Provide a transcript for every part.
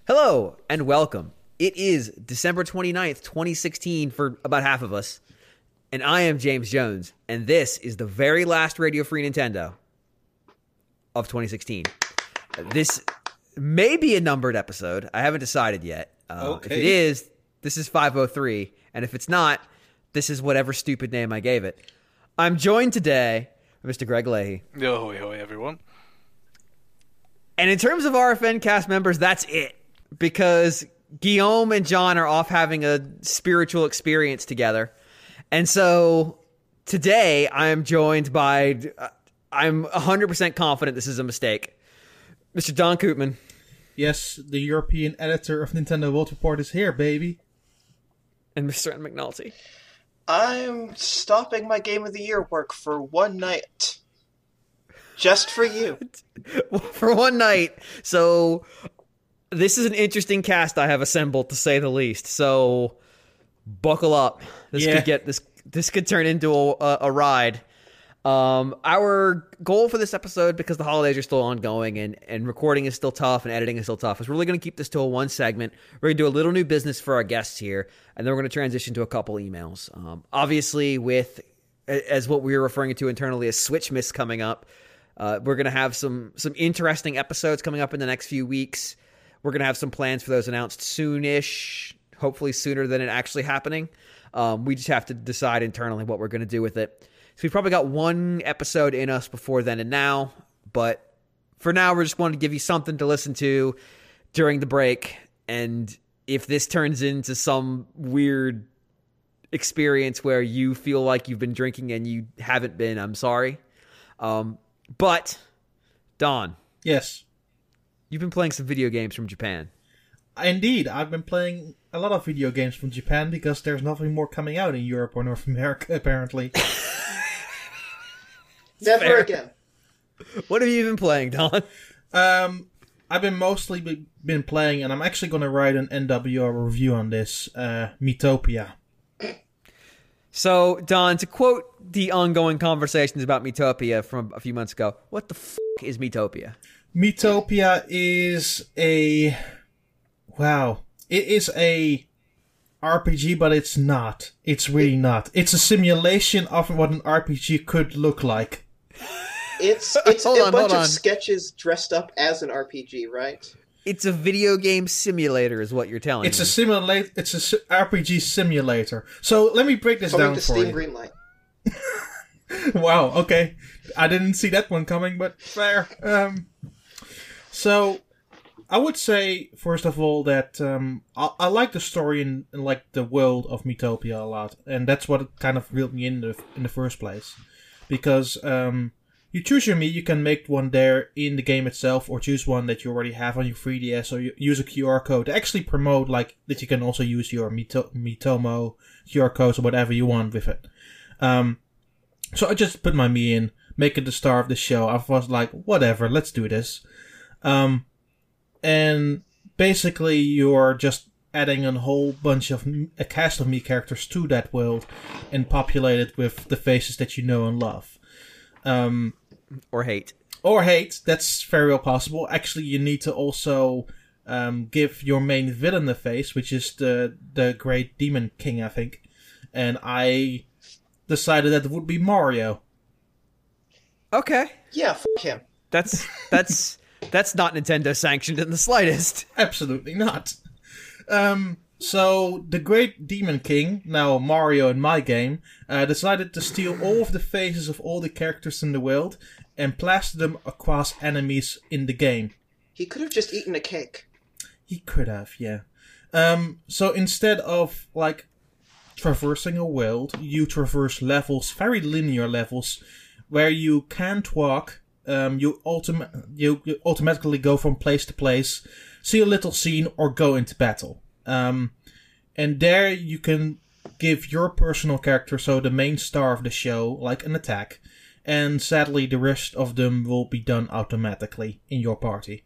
Hello and welcome. It is December 29th, 2016 for about half of us. And I am James Jones. And this is the very last Radio Free Nintendo of 2016. This may be a numbered episode. I haven't decided yet. If it is, this is 503. And if it's not, this is whatever stupid name I gave it. I'm joined today by Mr. Greg Leahy. Yo, hoy, hoy, everyone. And in terms of RFN cast members, that's it. Because Guillaume and John are off having a spiritual experience together. And so today I am joined by, I'm 100% confident this is a mistake, Mr. Don Koopman. Yes, the European editor of Nintendo World Report is here, baby. And Mr. Ed McNulty. I'm stopping my Game of the Year work for one night. Just for you. For one night. So this is an interesting cast I have assembled, to say the least. So buckle up. This could turn into a ride. Our goal for this episode, because the holidays are still ongoing and recording is still tough and editing is still tough, is we're really going to keep this to a one segment. We're going to do a little new business for our guests here, and then we're going to transition to a couple emails. Obviously, with as what we were referring to internally as Switchmas coming up, we're going to have some interesting episodes coming up in the next few weeks. We're going to have some plans for those announced soonish, hopefully sooner than it actually happening. We just have to decide internally what we're going to do with it. So we've probably got one episode in us before then and now. But for now, we're just wanting to give you something to listen to during the break. And if this turns into some weird experience where you feel like you've been drinking and you haven't been, I'm sorry. But, Don. Yes. You've been playing some video games from Japan. Indeed, I've been playing a lot of video games from Japan because there's nothing more coming out in Europe or North America, apparently. Never Fair. again. What have you been playing, Don? I've been mostly been playing, and I'm actually going to write an NWR review on this, Miitopia. So, Don, to quote the ongoing conversations about Miitopia from a few months ago, what the is Miitopia? Miitopia is a... Wow. It is a RPG, but it's not. It's really not. It's a simulation of what an RPG could look like. It's a bunch of sketches dressed up as an RPG, right? It's a video game simulator is what you're telling me. It's a RPG simulator. So let me break this Coming down to for Steam you. Greenlight. Wow, okay. I didn't see that one coming, but fair. So, I would say, first of all, that I like the story and like the world of Miitopia a lot. And that's what kind of reeled me in the first place. Because you choose your Mii, you can make one there in the game itself, or choose one that you already have on your 3DS, or you use a QR code to actually promote like that you can also use your Miitomo QR codes or whatever you want with it. So I just put my Mii in, make it the star of the show. I was like, whatever, let's do this. And basically you're just adding a whole bunch of a cast of Mii characters to that world and populate it with the faces that you know and love. Or hate. Or hate, that's very well possible. Actually, you need to also give your main villain a face, which is the Great Demon King, I think. And I decided that it would be Mario. Okay. Yeah, him. That's not Nintendo sanctioned in the slightest. Absolutely not. So, the Great Demon King, now Mario in my game, decided to steal all of the faces of all the characters in the world and plaster them across enemies in the game. He could have just eaten a cake. He could have, yeah. So instead of, like, traversing a world, you traverse levels, very linear levels, where you can't walk. You automatically go from place to place, see a little scene, or go into battle. And there you can give your personal character, so the main star of the show, like an attack. And sadly, the rest of them will be done automatically in your party.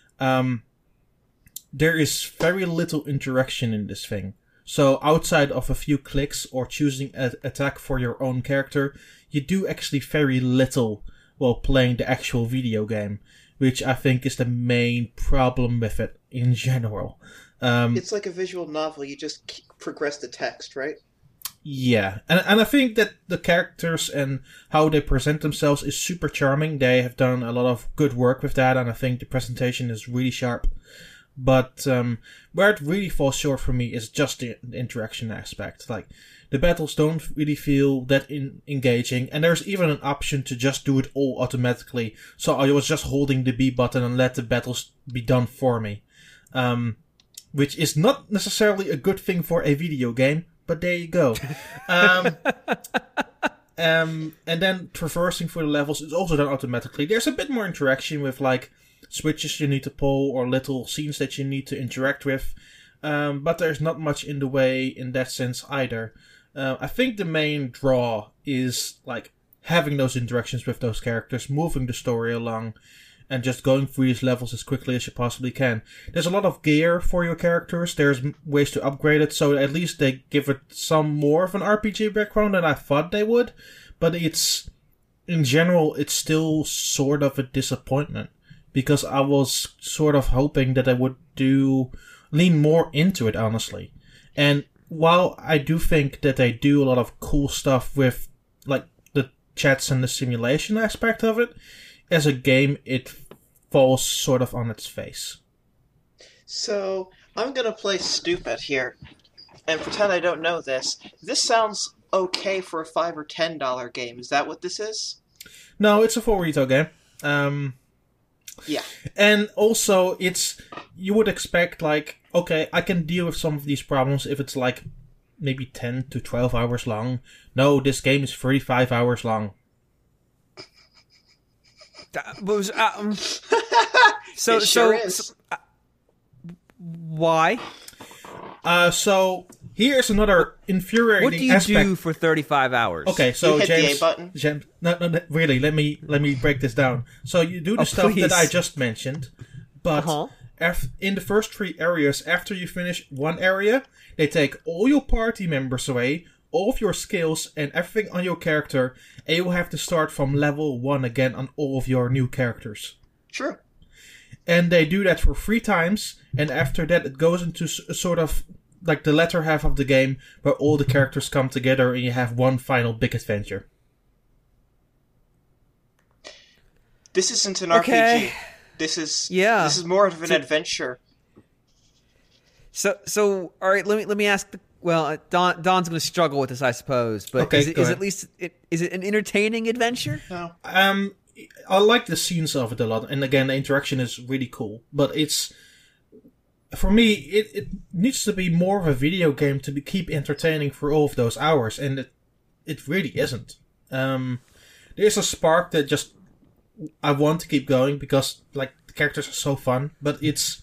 There is very little interaction in this thing. So outside of a few clicks or choosing an attack for your own character, you do actually very little while playing the actual video game, which I think is the main problem with it in general. It's like a visual novel. You just progress the text, right? Yeah, and I think that the characters and how they present themselves is super charming. They have done a lot of good work with that, and I think the presentation is really sharp. But where it really falls short for me is just the interaction aspect. Like, the battles don't really feel that engaging, and there's even an option to just do it all automatically. So I was just holding the B button and let the battles be done for me. Which is not necessarily a good thing for a video game, but there you go. And then traversing through the levels is also done automatically. There's a bit more interaction with, like, switches you need to pull or little scenes that you need to interact with. But there's not much in the way in that sense either. I think the main draw is, like, having those interactions with those characters, moving the story along, and just going through these levels as quickly as you possibly can. There's a lot of gear for your characters. There's ways to upgrade it, so at least they give it some more of an RPG background than I thought they would. But in general, it's still sort of a disappointment, because I was sort of hoping that they would lean more into it, honestly. And while I do think that they do a lot of cool stuff with, like, the chats and the simulation aspect of it, as a game, it falls sort of on its face. So, I'm gonna play stupid here, and pretend I don't know this. This sounds okay for a $5 or $10 game. Is that what this is? No, it's a full retail game. Yeah. And also, you would expect, like, okay, I can deal with some of these problems if it's, like, maybe 10 to 12 hours long. No, this game is 35 hours long. Why? So here's another infuriating What do you aspect. do for 35 hours? Okay, so You hit the James, A button. no, really, let me break this down. So you do the stuff please. that I just mentioned, but Uh-huh. in the first 3 areas, after you finish one area, they take all your party members away, all of your skills, and everything on your character, and you will have to start from level 1 again on all of your new characters. True. And they do that for 3 times, and after that it goes into sort of like the latter half of the game, where all the characters come together and you have one final big adventure. This isn't an Okay. RPG. This is Yeah. This is more of an adventure. So all right, let me ask. Don's going to struggle with this, I suppose. But Okay, go ahead. is it an entertaining adventure? No. I like the scenes of it a lot, and again, the interaction is really cool. But for me, it needs to be more of a video game to keep entertaining for all of those hours, and it really isn't. There's a spark that just I want to keep going because, like, the characters are so fun, but it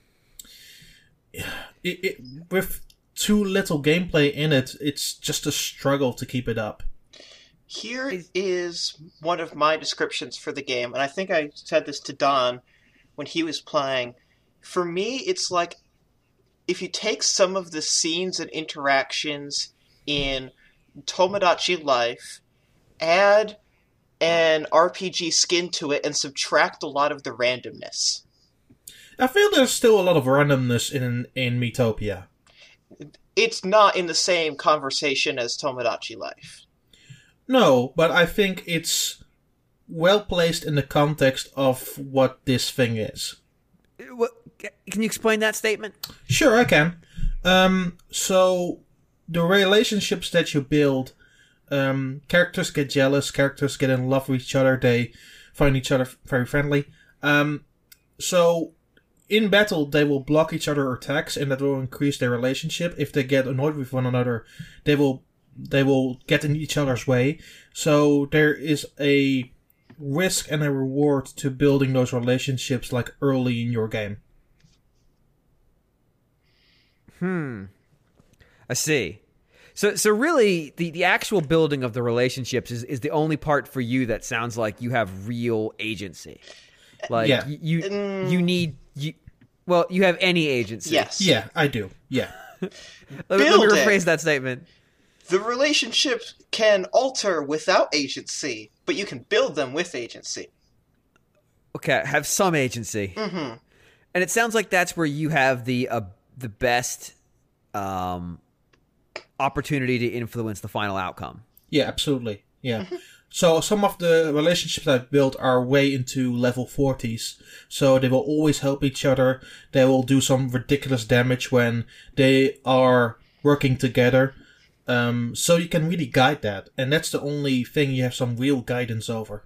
with too little gameplay in it, it's just a struggle to keep it up. Here is one of my descriptions for the game, and I think I said this to Don when he was playing. For me, it's like if you take some of the scenes and interactions in Tomodachi Life, add an RPG skin to it, and subtract a lot of the randomness. I feel there's still a lot of randomness in Miitopia. It's not in the same conversation as Tomodachi Life. No, but I think it's well placed in the context of what this thing is. Can you explain that statement? Sure, I can. So, the relationships that you build, characters get jealous, characters get in love with each other, they find each other very friendly. So, in battle, they will block each other's attacks, and that will increase their relationship. If they get annoyed with one another, they will get in each other's way. So there is a risk and a reward to building those relationships, like, early in your game. I see. So really, the actual building of the relationships is the only part for you that sounds like you have real agency. Like, Yeah. you have any agency. Yes. Yeah, I do. Yeah. Let me Build it. rephrase that statement. The relationship can alter without agency, but you can build them with agency. Okay, have some agency. Mm-hmm. And it sounds like that's where you have the best opportunity to influence the final outcome. Yeah, absolutely. Yeah. So some of the relationships I've built are way into level 40s. So they will always help each other. They will do some ridiculous damage when they are working together. So you can really guide that. And that's the only thing you have some real guidance over.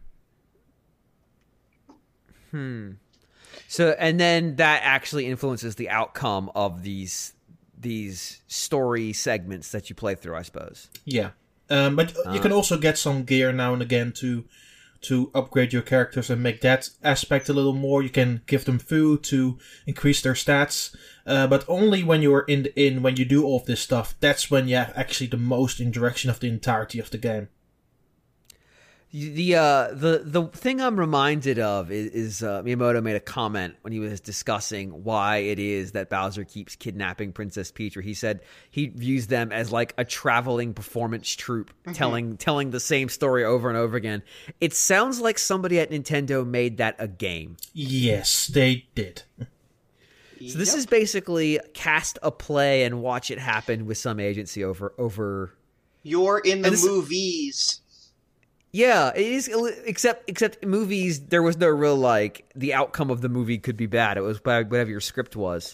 So, and then that actually influences the outcome of these story segments that you play through, I suppose. Yeah. But you can also get some gear now and again to upgrade your characters and make that aspect a little more. You can give them food to increase their stats. But only when you're in the inn, when you do all of this stuff, that's when you have actually the most interaction of the entirety of the game. The thing I'm reminded of is Miyamoto made a comment when he was discussing why it is that Bowser keeps kidnapping Princess Peach, where he said he views them as like a traveling performance troupe telling the same story over and over again. It sounds like somebody at Nintendo made that a game. Yes, they did. So this is basically cast a play and watch it happen with some agency over. You're in the movies. Yeah, it is. Except movies, there was no real like the outcome of the movie could be bad. It was by whatever your script was.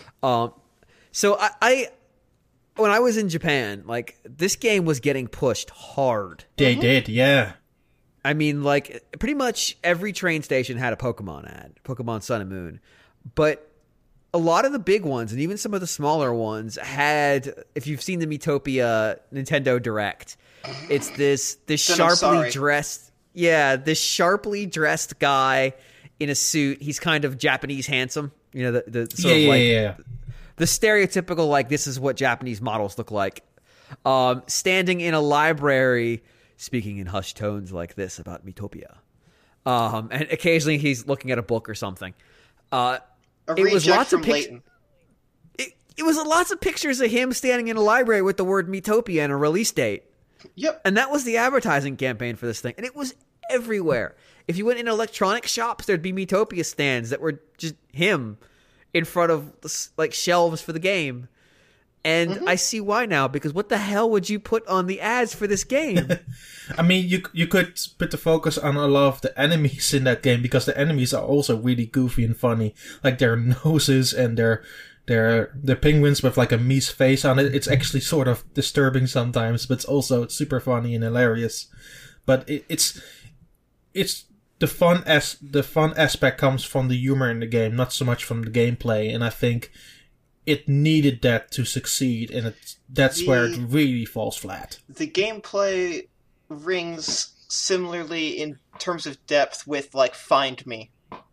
So I when I was in Japan, like this game was getting pushed hard. They did, yeah. I mean, like pretty much every train station had a Pokemon ad, Pokemon Sun and Moon, but a lot of the big ones and even some of the smaller ones had. If you've seen the Miitopia Nintendo Direct. It's this sharply dressed, this sharply dressed guy in a suit. He's kind of Japanese handsome, you know, the sort of the stereotypical like this is what Japanese models look like. Standing in a library, speaking in hushed tones like this about Miitopia, and occasionally he's looking at a book or something. A reject from Layton. It was lots of pictures of him standing in a library with the word Miitopia and a release date. Yep. And that was the advertising campaign for this thing. And it was everywhere. If you went in electronic shops, there'd be Miitopia stands that were just him in front of like shelves for the game. And I see why now, because what the hell would you put on the ads for this game? I mean, you could put the focus on a lot of the enemies in that game, because the enemies are also really goofy and funny. Like their noses and their penguins with like a Mii's face on it. It's actually sort of disturbing sometimes, but it's super funny and hilarious. But it's the fun aspect comes from the humor in the game, not so much from the gameplay. And I think it needed that to succeed, and that's where it really falls flat. The gameplay rings similarly in terms of depth with like Find Me.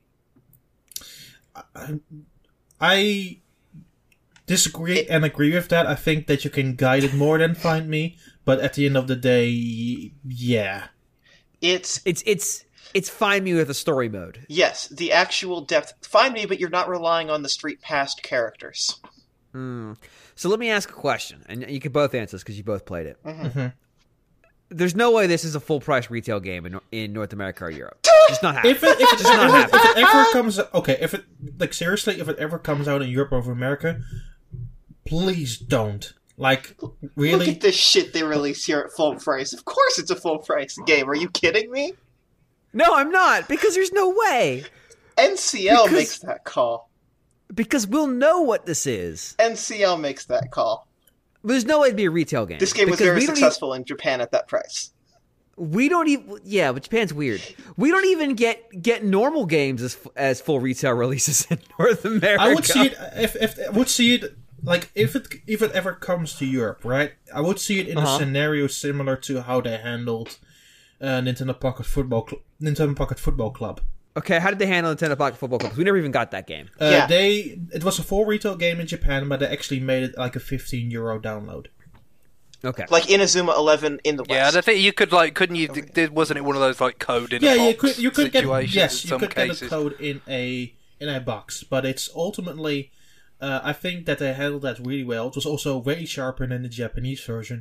I disagree and agree with that. I think that you can guide it more than Find Me, but at the end of the day, yeah. It's Find Me with a story mode. Yes, the actual depth. Find Me, but you're not relying on the Street Past characters. So let me ask a question, and you can both answer this because you both played it. There's no way this is a full price retail game in North America or Europe. Just not happening. If it ever comes, if it ever comes out in Europe or America, please don't. Like, really? Look at this shit they release here at full price. Of course it's a full price game. Are you kidding me? No, I'm not, because there's no way. NCL makes that call. Because we'll know what this is. NCL makes that call. There's no way it'd be a retail game. This game was very successful in Japan at that price. We don't even... Yeah, but Japan's weird. We don't even get normal games as full retail releases in North America. I would see it... Like, if it ever comes to Europe, right? I would see it in a scenario similar to how they handled Nintendo Pocket Football Club. Okay, how did they handle Nintendo Pocket Football Club? We never even got that game. It was a full retail game in Japan, but they actually made it like a €15 download. Okay, like Inazuma 11 in the West. Yeah, I think you could couldn't you? Wasn't it one of those code in a box? You could situations get a code in a box, but it's ultimately. I think that they handled that really well. It was also way sharper than the Japanese version,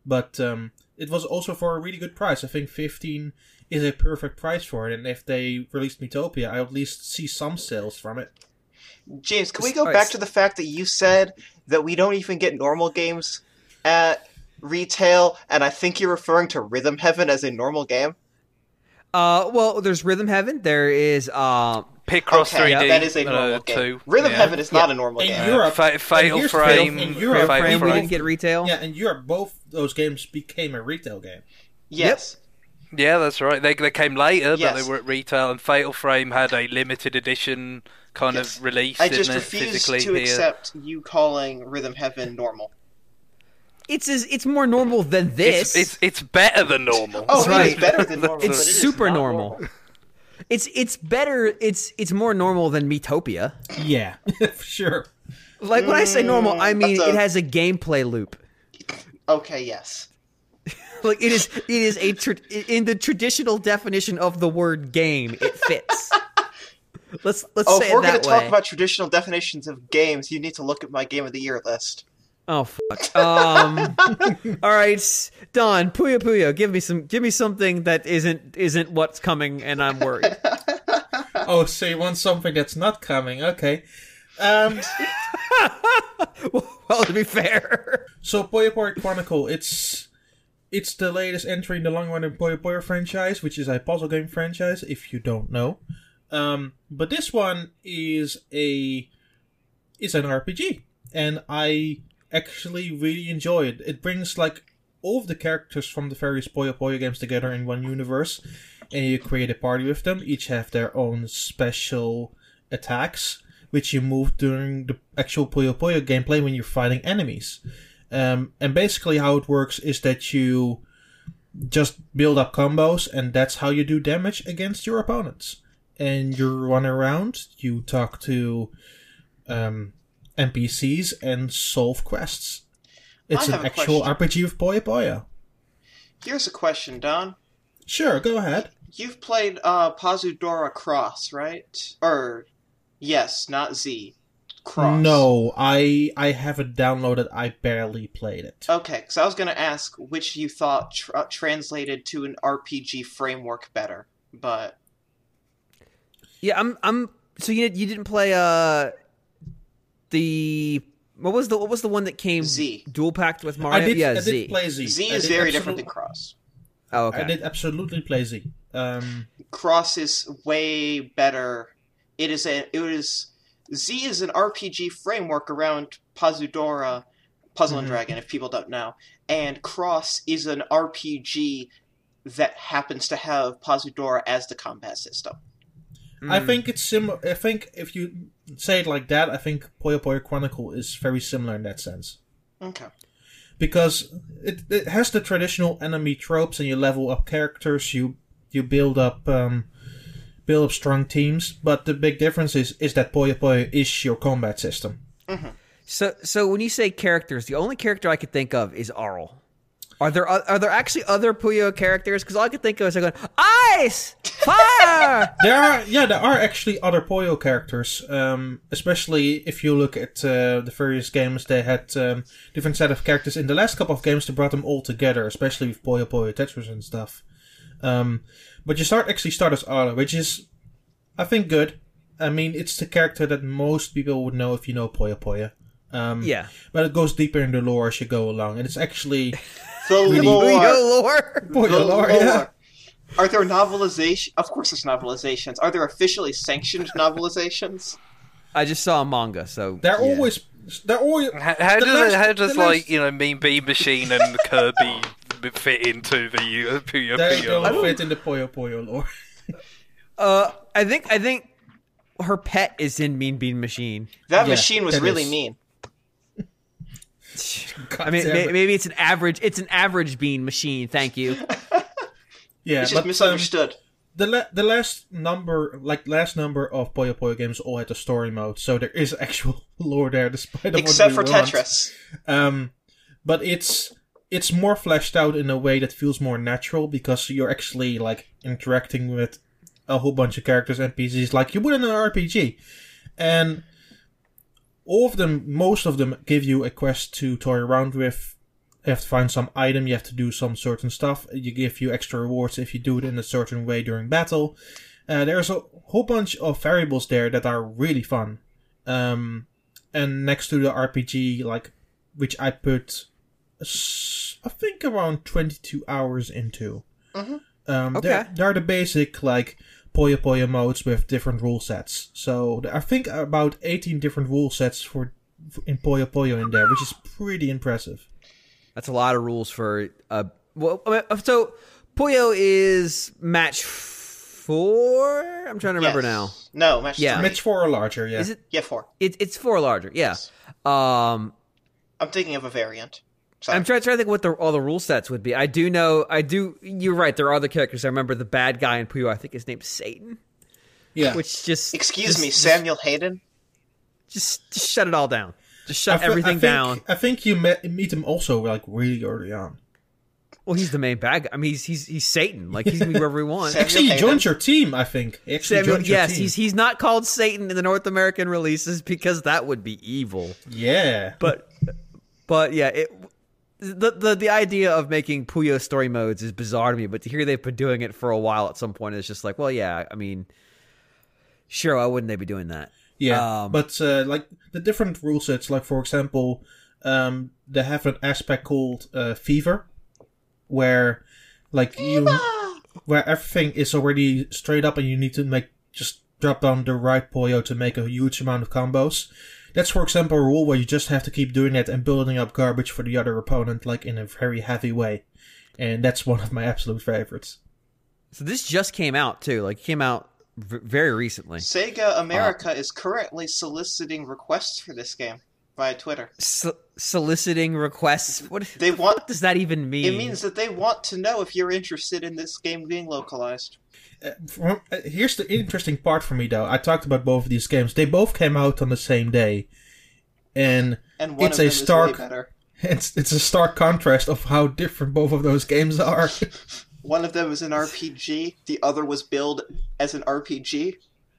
but it was also for a really good price. I think 15 is a perfect price for it, and if they released Miitopia, I would at least see some sales from it. James, can we go back to the fact that you said that we don't even get normal games at retail, and I think you're referring to Rhythm Heaven as a normal game? Well, there's Rhythm Heaven. There is Picross 3D. Yeah, that is a normal game. 2. Rhythm Heaven is not a normal In game. Europe, Fatal Frame. In Europe, Fatal Frame we Frame. didn't get retail. yeah, in Europe, both those games became a retail game. Yes. Yeah, that's right. They came later, Yes. but they were at retail, and Fatal Frame had a limited edition kind Yes. of release. I just didn't it, refuse physically to here. accept you calling Rhythm Heaven normal. It's more normal than this. It's better than normal. Oh, right. it is better than normal. It's but it is super not normal. It's better. It's more normal than Miitopia. Yeah, for sure. Like when I say normal, I mean that's a- it has a gameplay loop. Okay, yes. Like it is in the traditional definition of the word game, it fits. Let's Oh, say if we're it going that to way. talk about traditional definitions of games, you need to look at my Game of the Year list. Oh fuck. All right, Don, Puyo Puyo, give me something that isn't what's coming, and I'm worried. Oh, so you want something that's not coming? Okay. Well, to be fair. So Puyo Puyo Chronicle, it's the latest entry in the long-running Puyo Puyo franchise, which is a puzzle game franchise, if you don't know. But this one is an RPG, and I actually really enjoy it. It brings like all of the characters from the various Puyo Puyo games together in one universe, and you create a party with them. Each have their own special attacks, which you move during the actual Puyo Puyo gameplay when you're fighting enemies. And basically how it works is that you just build up combos, and that's how you do damage against your opponents. And you run around, you talk to NPCs, and solve quests. It's I an have a actual question. RPG of Puyo Puyo. Here's a question, Don. Sure, go ahead. You've played Pazudora Cross, right? Or, yes, not Z. Cross. No, I haven't downloaded. I barely played it. Okay, because I was going to ask which you thought translated to an RPG framework better, but... Yeah, I'm. So you didn't play the what was the one that came Z. dual packed with Mario? I Yeah, did Z. play Z. Z I is did very different absolute- than Cross. Oh, okay. I did absolutely play Z. Cross is way better. Z is an RPG framework around Pazudora, Puzzle and Dragon, if people don't know, and Cross is an RPG that happens to have Pazudora as the combat system. I think it's similar. I think if you say it like that, I think Puyo Puyo Chronicle is very similar in that sense. Okay. Because it has the traditional enemy tropes, and you level up characters, you build up strong teams, but the big difference is that Puyo Puyo is your combat system. So when you say characters, the only character I could think of is Arl. Are there actually other Puyo characters? Because all I could think of is like going ice, fire. There are actually other Puyo characters, especially if you look at the various games. They had different set of characters in the last couple of games. They brought them all together, especially with Puyo Puyo Tetris and stuff. But you start as Arlo, which is, I think, good. I mean, it's the character that most people would know if you know Puyo Puyo. Yeah. But it goes deeper in the lore as you go along, and it's actually The lore. Puyo lore. Puyo The lore, lore. yeah. Are there novelizations? Of course there's novelizations. Are there officially sanctioned novelizations? I just saw a manga, so They're yeah. always. How does the like last- Mean Bean Machine and Kirby fit into the Puyo They Puyo? don't fit in the Puyo Puyo lore. I think her pet is in Mean Bean Machine. That Yeah, machine was that really is. mean. I mean, damn it. maybe it's an average bean machine. Thank you. Yeah, It's just but misunderstood. the last number of Puyo Puyo games all had a story mode, so there is actual lore there, despite of Except for what we want. Tetris. But it's more fleshed out in a way that feels more natural, because you're actually like interacting with a whole bunch of characters, NPCs, like you would in an RPG, and most of them give you a quest to toy around with, have to find some item, you have to do some certain stuff. You give you extra rewards if you do it in a certain way during battle. There's a whole bunch of variables there that are really fun. And next to the RPG, which I put, I think, around 22 hours into. Mm-hmm. Okay. There are the basic, Puyo Puyo modes with different rule sets. So I think about 18 different rule sets in Puyo Puyo in there, which is pretty impressive. That's a lot of rules for so Puyo is match 4? I'm trying to remember now. No, match 3. Match 4 or larger, yeah. Is it? Yeah, 4. It's 4 larger, yeah. Yes. I'm I'm thinking of a variant. Sorry. trying to think what all the rule sets would be. I do. You're right. There are other characters. I remember the bad guy in Puyo. I think his name's Satan. Yeah. Which just Excuse me, Samuel Hayden? Just shut it all down. Just shut everything down. I think you meet him also really early on. Well, he's the main bad guy. I mean, he's Satan. He can be wherever he wants. Samuel Actually, he Hayden. joins your team, I think. Yes, he's not called Satan in the North American releases because that would be evil. Yeah. But yeah, the idea of making Puyo story modes is bizarre to me. But to hear they've been doing it for a while at some point, it's just well, yeah. I mean, sure, why wouldn't they be doing that? Yeah, but the different rule sets, for example, they have an aspect called Fever, where where everything is already straight up and you need to just drop down the right Puyo to make a huge amount of combos. That's, for example, a rule where you just have to keep doing it and building up garbage for the other opponent, in a very heavy way. And that's one of my absolute favorites. So this just came out, too. It came out very recently. Sega America is currently soliciting requests for this game via Twitter. Soliciting requests? What does that even mean? It means that they want to know if you're interested in this game being localized. Here's the interesting part for me, though. I talked about both of these games. They both came out on the same day. And one it's of them is way better. It's a stark contrast of how different both of those games are. One of them is an RPG. The other was billed as an RPG.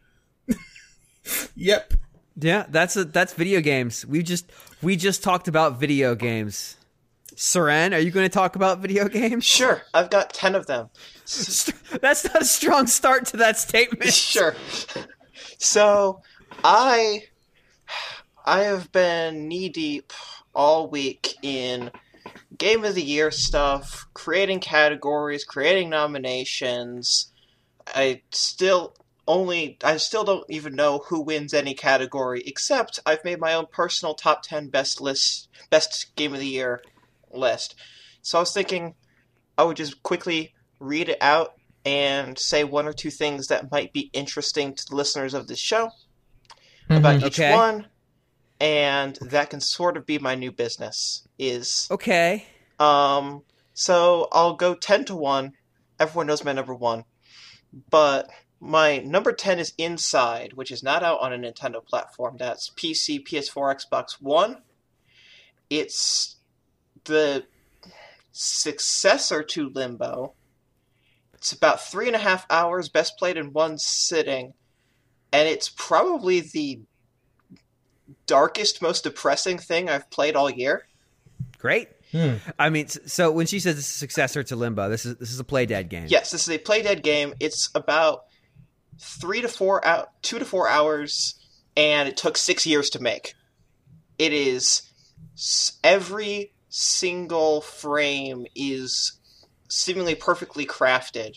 Yep. Yeah, that's video games. We just talked about video games. Seren, are you going to talk about video games? Sure, I've got 10 of them. That's not a strong start to that statement. Sure. So, I have been knee-deep all week in Game of the Year stuff, creating categories, creating nominations. I still don't even know who wins any category, except I've made my own personal top 10 best Game of the Year list. So I was thinking I would just quickly read it out and say one or two things that might be interesting to the listeners of this show about each one, and that can sort of be my new business. Okay. So I'll go 10 to 1. Everyone knows my number 1. But my number 10 is Inside, which is not out on a Nintendo platform. That's PC, PS4, Xbox One. It's the successor to Limbo. It's about 3.5 hours, best played in one sitting. And it's probably the darkest, most depressing thing I've played all year. Great. I mean, so when she says it's a successor to Limbo, this is a Playdead game. Yes, this is a Playdead game. It's about 2 to 4 hours, and it took 6 years to make. It is every single frame is seemingly perfectly crafted.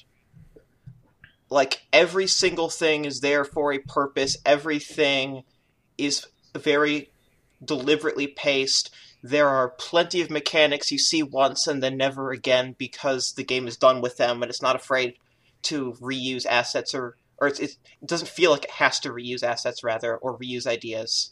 Every single thing is there for a purpose. Everything is very deliberately paced. There are plenty of mechanics you see once and then never again because the game is done with them and it's not afraid to reuse assets or it doesn't feel like it has to reuse assets rather or reuse ideas.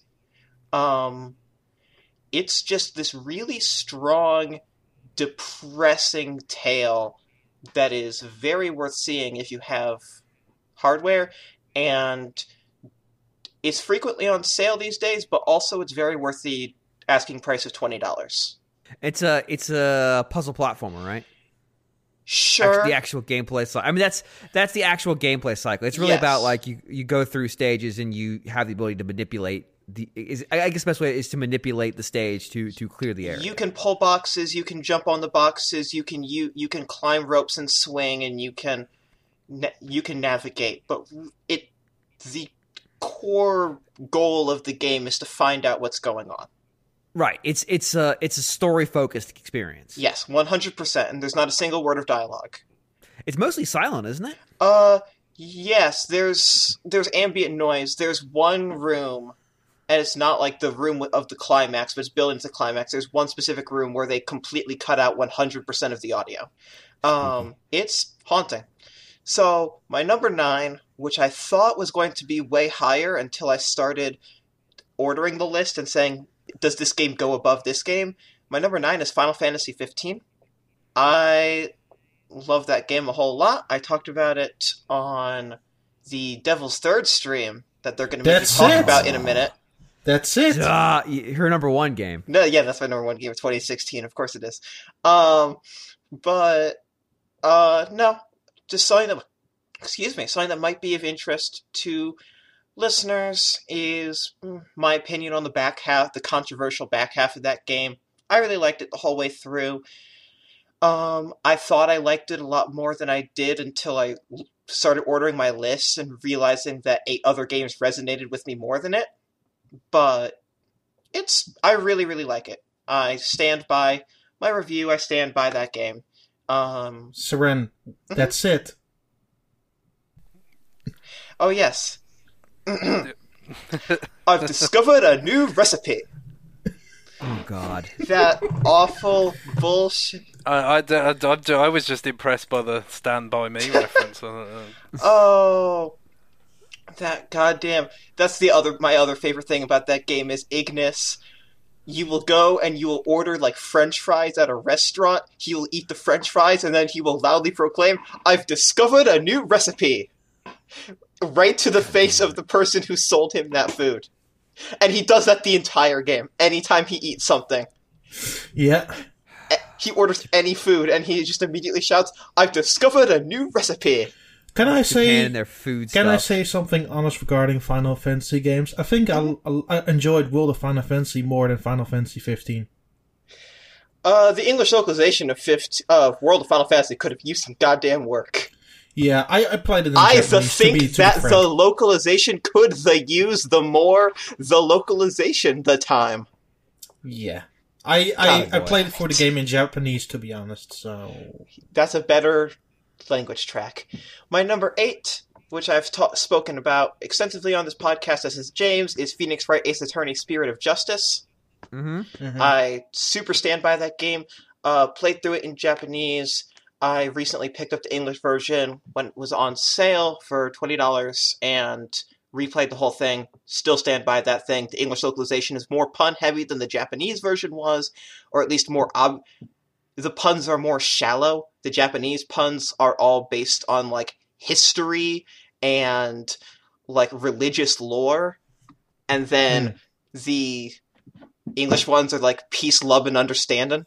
It's just this really strong, depressing tale that is very worth seeing if you have hardware, and it's frequently on sale these days, but also it's very worth the asking price of $20. It's a puzzle platformer, right? Sure. The actual gameplay cycle. I mean, that's the actual gameplay cycle. It's really about you go through stages and you have the ability to manipulate I guess the best way is to manipulate the stage to clear the area. You can pull boxes, you can jump on the boxes, you can climb ropes and swing, and you can navigate. But the core goal of the game is to find out what's going on. Right. It's a story focused experience. Yes, 100%. And there's not a single word of dialogue. It's mostly silent, isn't it? Yes. There's ambient noise. There's one room. And it's not like the room of the climax, but it's built into the climax. There's one specific room where they completely cut out 100% of the audio. It's haunting. So, my number 9, which I thought was going to be way higher until I started ordering the list and saying, does this game go above this game? My number 9 is Final Fantasy 15. I love that game a whole lot. I talked about it on the Devil's Third stream that they're going to make me talk about in a minute. That's it. Her number 1 game. No, yeah, that's my number 1 game of 2016. Of course it is. No, just something that might be of interest to listeners is my opinion on the back half, the controversial back half of that game. I really liked it the whole way through. I thought I liked it a lot more than I did until I started ordering my list and realizing that 8 other games resonated with me more than it. But I really, really like it. I stand by my review. I stand by that game. Seren, that's it. Oh, yes. I've discovered a new recipe. Oh, God. That awful bullshit. I was just impressed by the Stand By Me reference. Oh, that goddamn. That's my other favorite thing about that game is Ignis. You will go and you will order like French fries at a restaurant. He will eat the French fries and then he will loudly proclaim, "I've discovered a new recipe." Right to the face of the person who sold him that food. And he does that the entire game. Anytime he eats something. Yeah. He orders any food and he just immediately shouts, "I've discovered a new recipe." Can I say their food Can I stuff. say something honest regarding Final Fantasy games? I think I enjoyed World of Final Fantasy more than Final Fantasy 15. The English localization of World of Final Fantasy could have used some goddamn work. Yeah, I played it in I Japanese, think to be that frank. the localization could the use the more the localization the time. Yeah. I played it for the game in Japanese, to be honest, so... That's a better language track. My number 8, which I've spoken about extensively on this podcast as is James, is Phoenix Wright Ace Attorney Spirit of Justice. Mm-hmm. I super stand by that game. Played through it in Japanese. I recently picked up the English version when it was on sale for $20 and replayed the whole thing. Still stand by that thing. The English localization is more pun heavy than the Japanese version was, or at least more the puns are more shallow. The Japanese puns are all based on like history and like religious lore, and then the English ones are like peace, love, and understanding.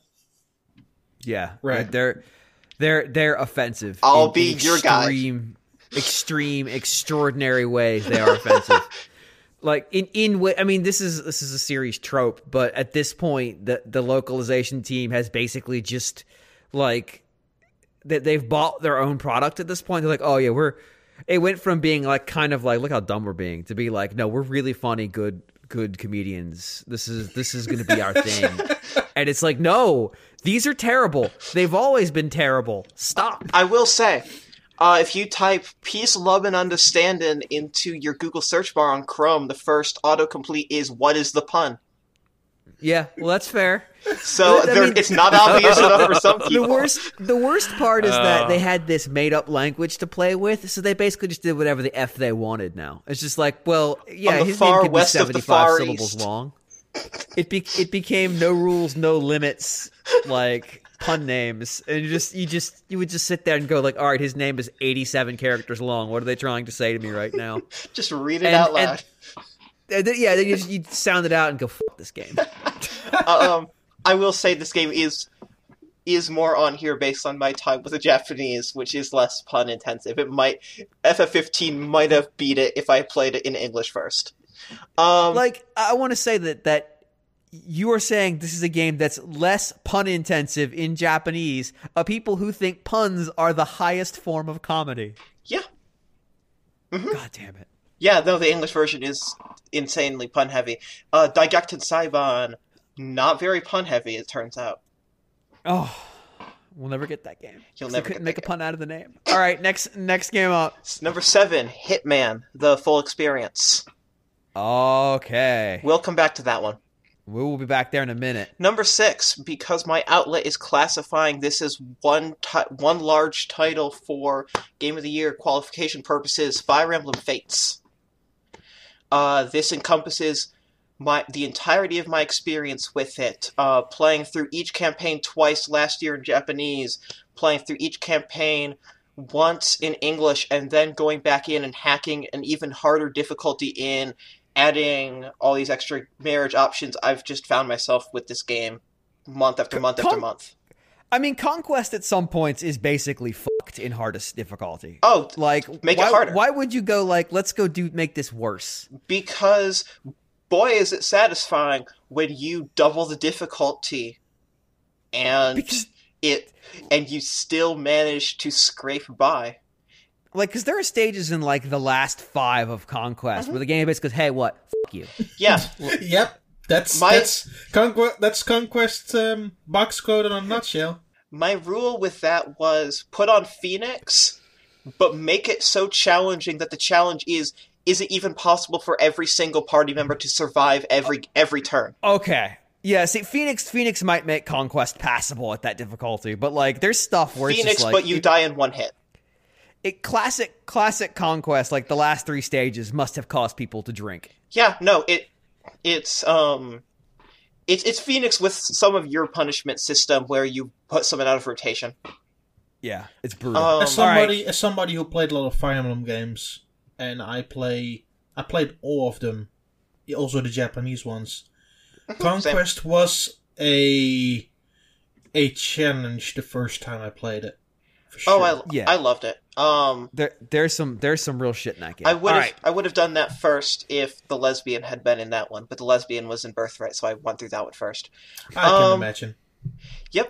Yeah, right. They're offensive. I'll in be your guy. Extreme, extraordinary ways they are offensive. Like I mean, this is a series trope, but at this point, the localization team has basically just like they've bought their own product at this point. They're like, oh yeah, it went from being like kind of like look how dumb we're being to be like, no, we're really funny, good comedians. This is going to be our thing. And it's like, no, these are terrible. They've always been terrible. Stop. I will say, if you type peace, love, and understanding into your Google search bar on Chrome, the first autocomplete is "what is the pun?" Yeah, well, that's fair. So it's not obvious enough for some people. The worst part is that they had this made-up language to play with, so they basically just did whatever the F they wanted now. It's just like, well, yeah, his name could be 75 syllables long. It became no rules, no limits, like pun names, and you would just sit there and go like, all right, his name is 87 characters long. What are they trying to say to me right now? Just read it out loud. Then you sound it out and go, fuck this game. I will say this game is more on here based on my time with the Japanese, which is less pun intensive. FF15 might have beat it if I played it in English first. Like, I want to say that you are saying this is a game that's less pun intensive in Japanese of people who think puns are the highest form of comedy. Yeah. Mm-hmm. God damn it. Yeah, no, the English version is insanely pun heavy. Daigakuten Saiban, not very pun heavy, it turns out. Oh, we'll never get that game. You'll never couldn't get make that a pun out of the name. All right, next game up. Number 7, Hitman, the full experience. Okay. We'll come back to that one. We will be back there in a minute. Number 6, because my outlet is classifying this as one large title for Game of the Year qualification purposes, Fire Emblem Fates. This encompasses the entirety of my experience with it, playing through each campaign twice last year in Japanese, playing through each campaign once in English, and then going back in and hacking an even harder difficulty in, adding all these extra marriage options. I've just found myself with this game month after month after month. I mean, Conquest at some points is basically fucked in hardest difficulty. Oh, like make it harder. Why would you go like, let's go make this worse? Because boy, is it satisfying when you double the difficulty and you still manage to scrape by. Like, because there are stages in, like, the last 5 of Conquest where the game basically goes, hey, what? Fuck you. Yeah. Yep. That's Conquest box code in a nutshell. My rule with that was put on Phoenix, but make it so challenging that the challenge is it even possible for every single party member to survive every turn? Okay. Yeah, see, Phoenix might make Conquest passable at that difficulty, but, like, there's stuff where Phoenix, it's just, like... but you die in one hit. Classic Conquest, like, the last 3 stages must have caused people to drink. Yeah, no, it's Phoenix with some of your punishment system where you put someone out of rotation. Yeah, it's brutal. As somebody who played a lot of Fire Emblem games, and I played all of them, also the Japanese ones. Conquest was a challenge the first time I played it. For sure. I loved it. There's some real shit in that game. I would have done that first if the lesbian had been in that one, but the lesbian was in Birthright, so I went through that one first. I can imagine. Yep.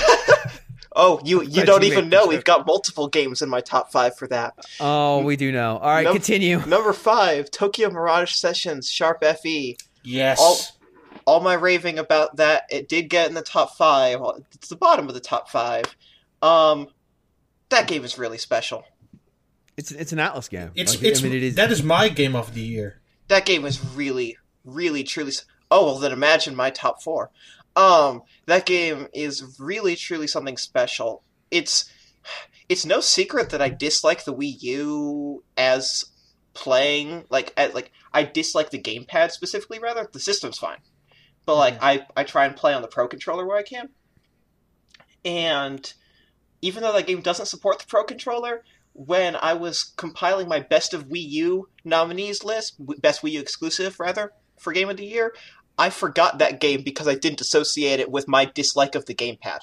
Oh, you don't even know. We've got multiple games in my top 5 for that. Oh, we do know. All right, continue. Number 5, Tokyo Mirage Sessions, Sharp FE. Yes. All my raving about that, it did get in the top 5. It's the bottom of the top 5. That game is really special. It's an Atlas game. That is my game of the year. That game is really, really, truly... Oh, well, then imagine my top 4. That game is really, truly something special. It's no secret that I dislike the Wii U as playing... I dislike the gamepad specifically, rather. The system's fine. But, I try and play on the Pro Controller where I can. And... even though that game doesn't support the Pro Controller, when I was compiling my Best of Wii U nominees list, Best Wii U exclusive, rather, for Game of the Year, I forgot that game because I didn't associate it with my dislike of the gamepad.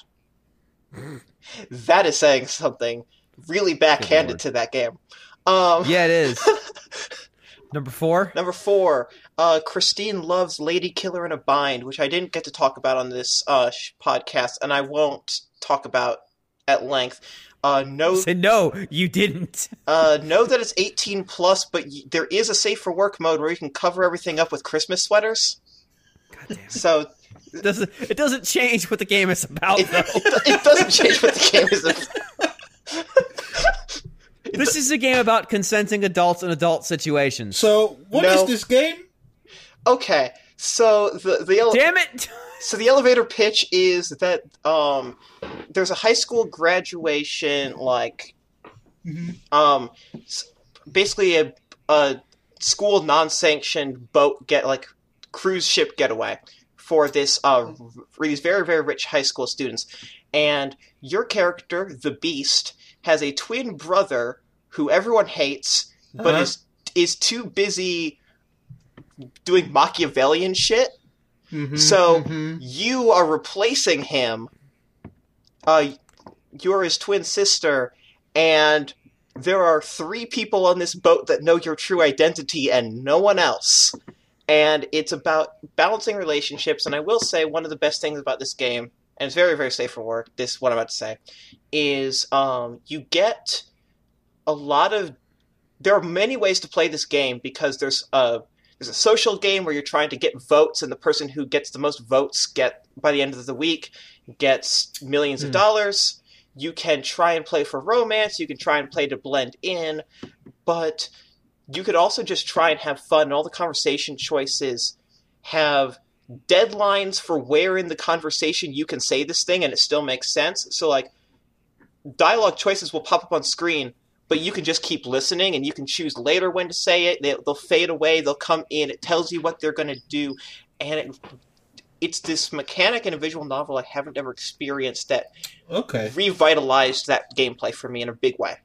That is saying something really backhanded to that game. Yeah, it is. Number 4? Number 4, Christine Love's Lady Killer in a Bind, which I didn't get to talk about on this podcast, and I won't talk about at length. No, you didn't. Know that it's 18 plus, but there is a safe for work mode where you can cover everything up with Christmas sweaters. God damn it. So it doesn't change what the game is about. It doesn't change what the game is about. This is a game about consenting adults in adult situations. So what is this game? Okay, so damn it. So the elevator pitch is that there's a high school graduation, basically a school non-sanctioned cruise ship getaway for these very, very rich high school students. And your character, the Beast, has a twin brother who everyone hates, but is too busy doing Machiavellian shit. You are replacing him. You're his twin sister, and there are 3 people on this boat that know your true identity and no one else. and it's about balancing relationships. And I will say one of the best things about this game, and it's very, very safe for work, this, what I'm about to say, is you get a lot of... There are many ways to play this game, because there's a social game where you're trying to get votes, and the person who gets the most votes by the end of the week gets millions of dollars. You can try and play for romance, you can try and play to blend in, but you could also just try and have fun, and all the conversation choices have deadlines for where in the conversation you can say this thing and it still makes sense. So, like, dialogue choices will pop up on screen, but you can just keep listening, and you can choose later when to say it. They'll fade away, they'll come in, it tells you what they're going to do, and it's this mechanic in a visual novel I haven't ever experienced that revitalized that gameplay for me in a big way.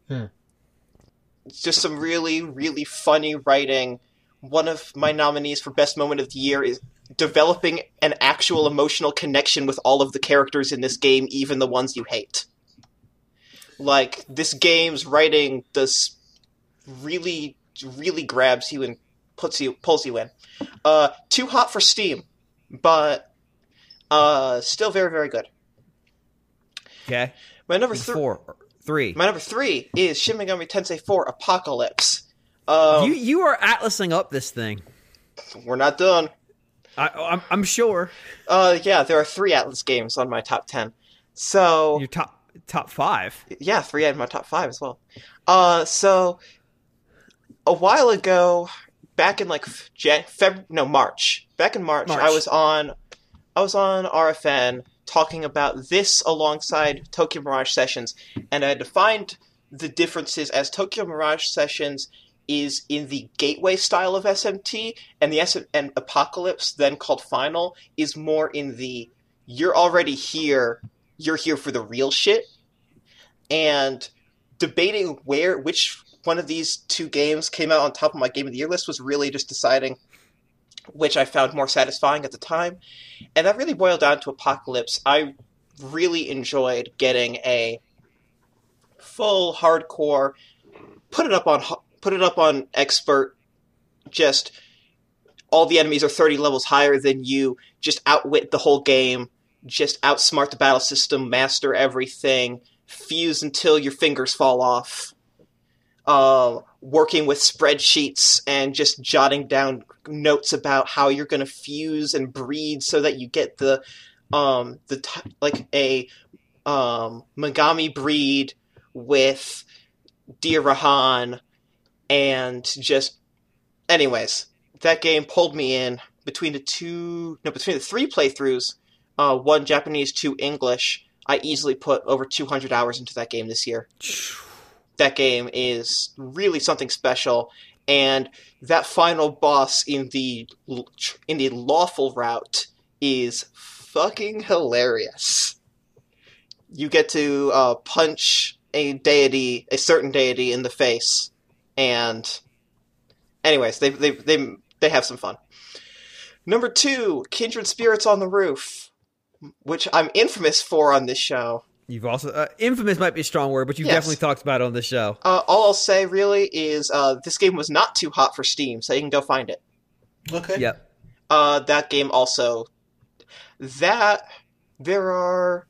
It's just some really, really funny writing. One of my nominees for Best Moment of the Year is developing an actual emotional connection with all of the characters in this game, even the ones you hate. Like, this game's writing does really, really grabs you and pulls you in. Too hot for Steam, but still very, very good. Okay. My number three. My number 3 is Shin Megami Tensei 4 Apocalypse. You are atlasing up this thing. We're not done. I'm sure. Yeah, there are 3 Atlas games on my top 10. So Your top 5. Yeah, 3 out of my top 5 as well. So a while ago, back in like March. Back in March, I was on RFN talking about this alongside Tokyo Mirage Sessions, and I defined the differences as Tokyo Mirage Sessions is in the gateway style of SMT, and and Apocalypse, then called Final, is more in the you're already here, you're here for the real shit. And debating which one of these 2 games came out on top of my Game of the Year list was really just deciding which I found more satisfying at the time. And that really boiled down to Apocalypse. I really enjoyed getting a full hardcore, put it up on expert, just all the enemies are 30 levels higher than you, just outwit the whole game, just outsmart the battle system, master everything, fuse until your fingers fall off, working with spreadsheets and just jotting down notes about how you're going to fuse and breed so that you get the Megami breed with Dirahan, and just... Anyways, that game pulled me in between the 3 playthroughs, 1 Japanese, 2 English. I easily put over 200 hours into that game this year. That game is really something special, and that final boss in the lawful route is fucking hilarious. You get to punch a certain deity in the face, and anyways, they have some fun. Number 2, Kindred Spirits on the Roof, which I'm infamous for on this show. You've also infamous might be a strong word, but you've definitely talked about it on this show. All I'll say really is this game was not too hot for Steam, so you can go find it. Okay. Yep. That game also. There are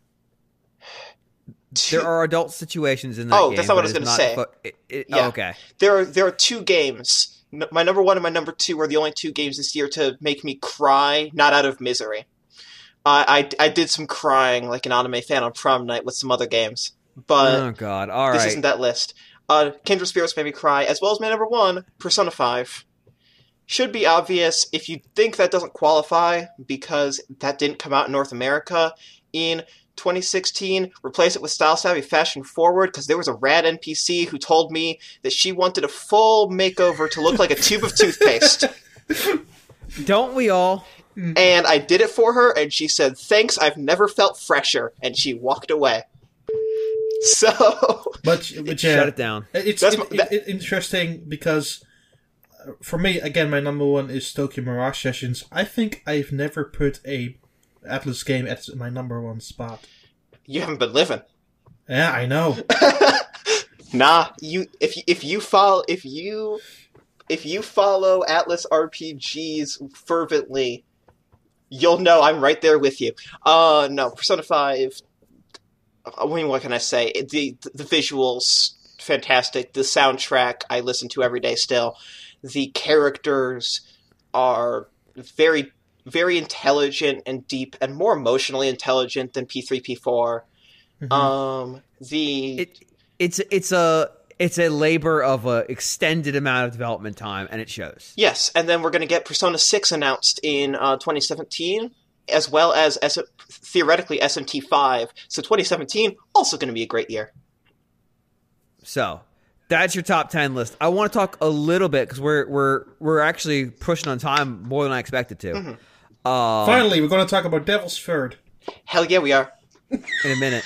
adult situations in that game. Oh, that's not what I was going to say. Yeah. Okay. There are 2 games. My number 1 and my number 2 are the only 2 games this year to make me cry, not out of misery. I did some crying like an anime fan on prom night with some other games, but oh god, all this right. isn't that list. Kindred Spirits made me cry, as well as my number 1, Persona 5. Should be obvious if you think that doesn't qualify because that didn't come out in North America in 2016. Replace it with Style Savvy Fashion Forward, because there was a rad NPC who told me that she wanted a full makeover to look like a tube of toothpaste. Don't we all? And I did it for her, and she said, "Thanks, I've never felt fresher," and she walked away. So... But yeah, shut it down. It's interesting because, for me, again, my number 1 is Tokyo Mirage Sessions. I think I've never put a Atlas game at my number 1 spot. You haven't been living. Yeah, I know. Nah, if you if you follow Atlas RPGs fervently, you'll know I'm right there with you. No, Persona 5, I mean, what can I say? The visuals, fantastic. The soundtrack, I listen to every day still. The characters are very, very intelligent and deep, and more emotionally intelligent than P3, P4. It's a labor of a extended amount of development time, and it shows. Yes, and then we're going to get Persona 6 announced in 2017, as well as theoretically SMT 5. So 2017 also going to be a great year. So that's your top 10 list. I want to talk a little bit because we're actually pushing on time more than I expected to. Finally, we're going to talk about Devil's Third. Hell yeah, we are. In a minute.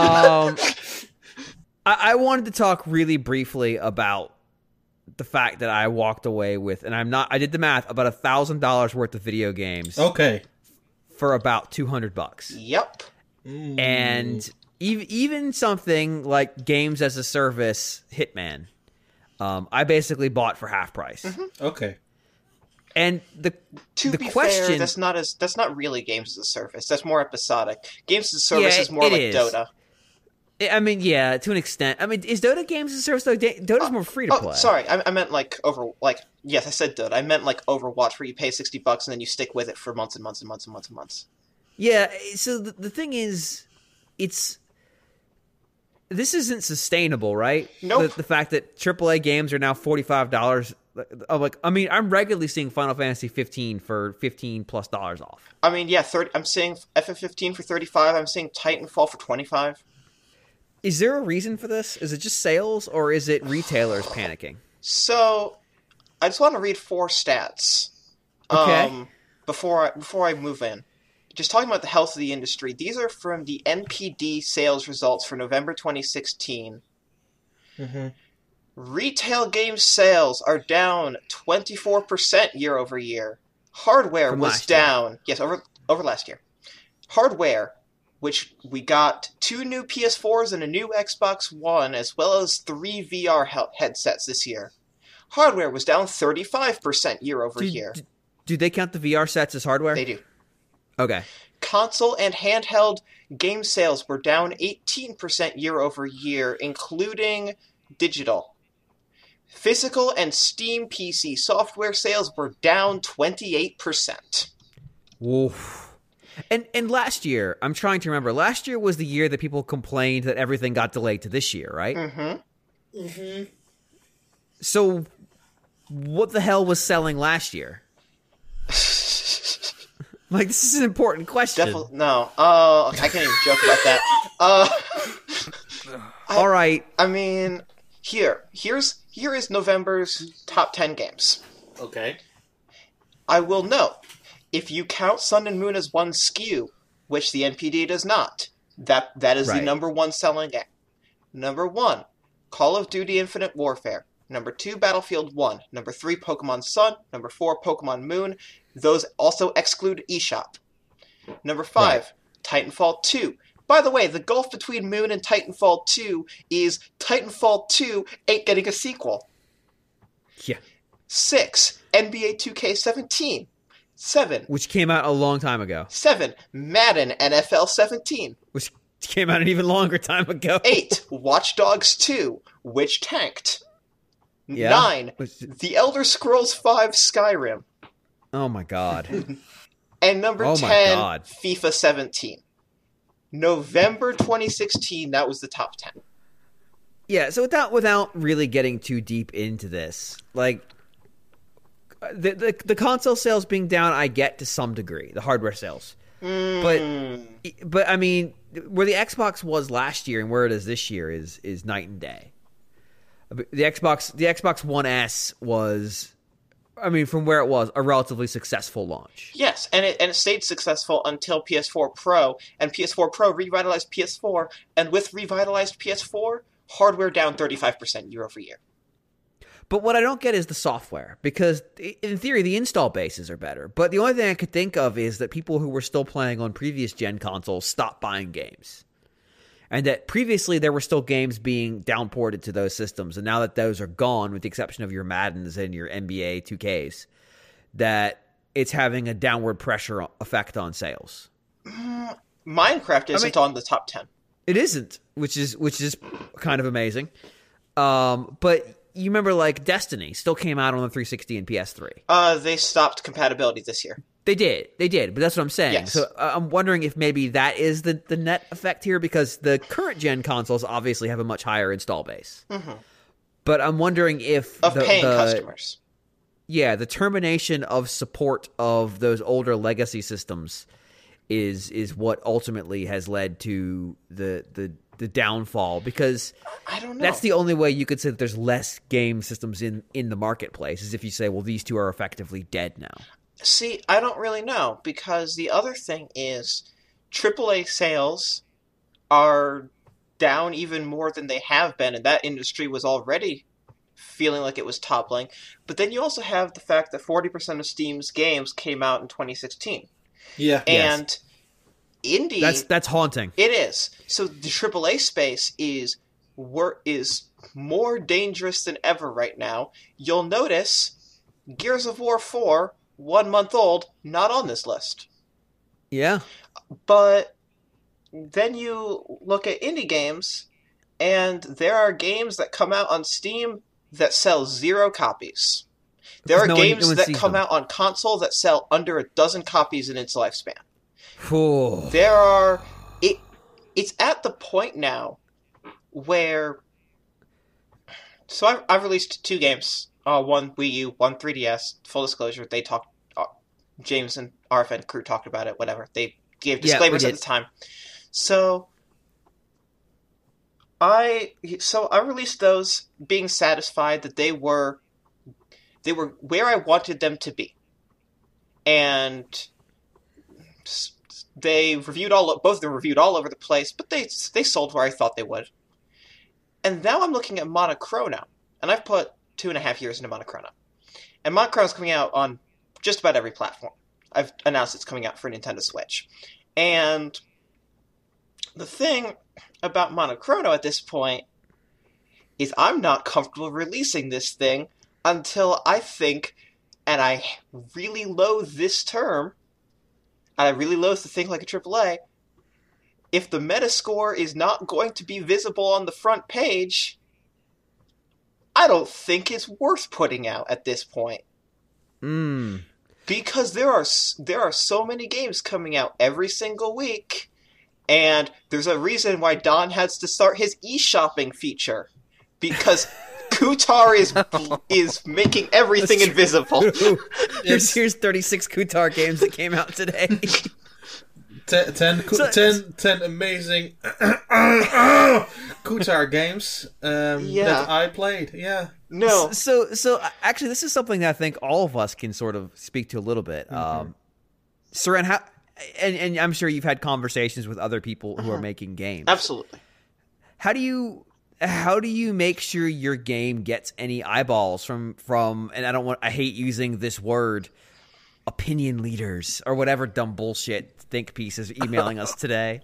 I wanted to talk really briefly about the fact that I walked away with, and I did the math, about $1,000 worth of video games. Okay. For about $200. Yep. And even something like games as a service, Hitman, I basically bought for half price. Okay. And the question, fair, that's not really games as a service. That's more episodic. Games as a service is more like Dota. I mean, yeah, to an extent. I mean, is Dota games as a service though? Dota's more free to play. Oh, sorry, I meant yes, I said Dota. I meant like Overwatch, where you pay $60 and then you stick with it for months and months and months and months and months. Yeah. So the thing is, this isn't sustainable, right? Nope. The fact that AAA games are now $45. I'm regularly seeing Final Fantasy 15 for $15+ off. I mean, yeah, I'm seeing FF15 for $35. I'm seeing Titanfall for $25. Is there a reason for this? Is it just sales, or is it retailers panicking? So, I just want to read 4 stats. Okay. Before I move in. Just talking about the health of the industry. These are from the NPD sales results for November 2016. Retail game sales are down 24% year over year. Hardware was down. Yes, over last year. Hardware, which we got 2 new PS4s and a new Xbox One, as well as 3 VR headsets this year. Hardware was down 35% year over year. Do they count the VR sets as hardware? They do. Okay. Console and handheld game sales were down 18% year over year, including digital. Physical and Steam PC software sales were down 28%. Woof. And last year, I'm trying to remember, last year was the year that people complained that everything got delayed to this year, right? So, what the hell was selling last year? Like, this is an important question. No. I can't even joke about that. All right. I mean, here is November's top 10 games. Okay. I will note, if you count Sun and Moon as one SKU, which the NPD does not, that is the number 1 selling game. Number 1, Call of Duty Infinite Warfare. Number 2, Battlefield 1. Number 3, Pokemon Sun. Number 4, Pokemon Moon. Those also exclude eShop. Number 5, Titanfall 2. By the way, the gulf between Moon and Titanfall 2 is Titanfall 2 ain't getting a sequel. Yeah. 6, NBA 2K17. 7. Which came out a long time ago. 7. Madden NFL 17. Which came out an even longer time ago. 8. Watch Dogs 2, which tanked. Yeah. 9. The Elder Scrolls V Skyrim. Oh my god. And number 10, FIFA 17. November 2016, that was the top 10. Yeah, so without really getting too deep into this, like the console sales being down, I get to some degree, the hardware sales. But I mean, where the Xbox was last year and where it is this year is night and day. The Xbox One S was, I mean, from where it was, a relatively successful launch. Yes, and it stayed successful until PS4 Pro, and PS4 Pro revitalized PS4, and with revitalized PS4, hardware down 35% year over year. But what I don't get is the software, because in theory, the install bases are better. But the only thing I could think of is that people who were still playing on previous gen consoles stopped buying games. and that previously there were still games being downported to those systems, and now that those are gone, with the exception of your Maddens and your NBA 2Ks, that it's having a downward pressure effect on sales. Minecraft isn't on the top 10. It isn't, which is kind of amazing. But you remember, like, Destiny still came out on the 360 and PS3. They stopped compatibility this year. They did, but that's what I'm saying. Yes. So I'm wondering if maybe that is the net effect here, because the current gen consoles obviously have a much higher install base. Mm-hmm. But I'm wondering if paying customers. Yeah, the termination of support of those older legacy systems is what ultimately has led to the downfall, because I don't know. That's the only way you could say that there's less game systems in the marketplace, is if you say, well, these two are effectively dead now. See, I don't really know, because the other thing is AAA sales are down even more than they have been, and that industry was already feeling like it was toppling. But then you also have the fact that 40% of Steam's games came out in 2016. Yeah. And indie... That's haunting. It is. So the AAA space is more dangerous than ever right now. You'll notice Gears of War 4, 1 month old, not on this list. Yeah. But then you look at indie games, and there are games that come out on Steam that sell 0 copies. There are games that come out on console that sell under a dozen copies in its lifespan. Ooh. It's at the point now where... So I've released 2 games. One Wii U, one 3DS. Full disclosure, they talked... James and RFN crew talked about it, whatever. They gave disclaimers at the time. So I released those being satisfied that they were where I wanted them to be. And they reviewed both of them reviewed all over the place, but they sold where I thought they would. And now I'm looking at Monochrome, and I've put 2.5 years into Monochrome. And Monochrome's coming out on just about every platform. I've announced it's coming out for Nintendo Switch. And the thing about Monochrome at this point is I'm not comfortable releasing this thing until I think, and I really loathe this term, and I really loathe to think like a AAA, if the Metascore is not going to be visible on the front page, I don't think it's worth putting out at this point. Because there are so many games coming out every single week, and there's a reason why Don has to start his e-shopping feature, because Kutar is making everything invisible. Here's 36 Kutar games that came out today. 10 amazing Kutar games that I played. Yeah. No. So actually, this is something that I think all of us can sort of speak to a little bit. Seren, how, and I'm sure you've had conversations with other people who are making games. Absolutely. How do you make sure your game gets any eyeballs from and I hate using this word, opinion leaders or whatever dumb bullshit think piece is emailing us today?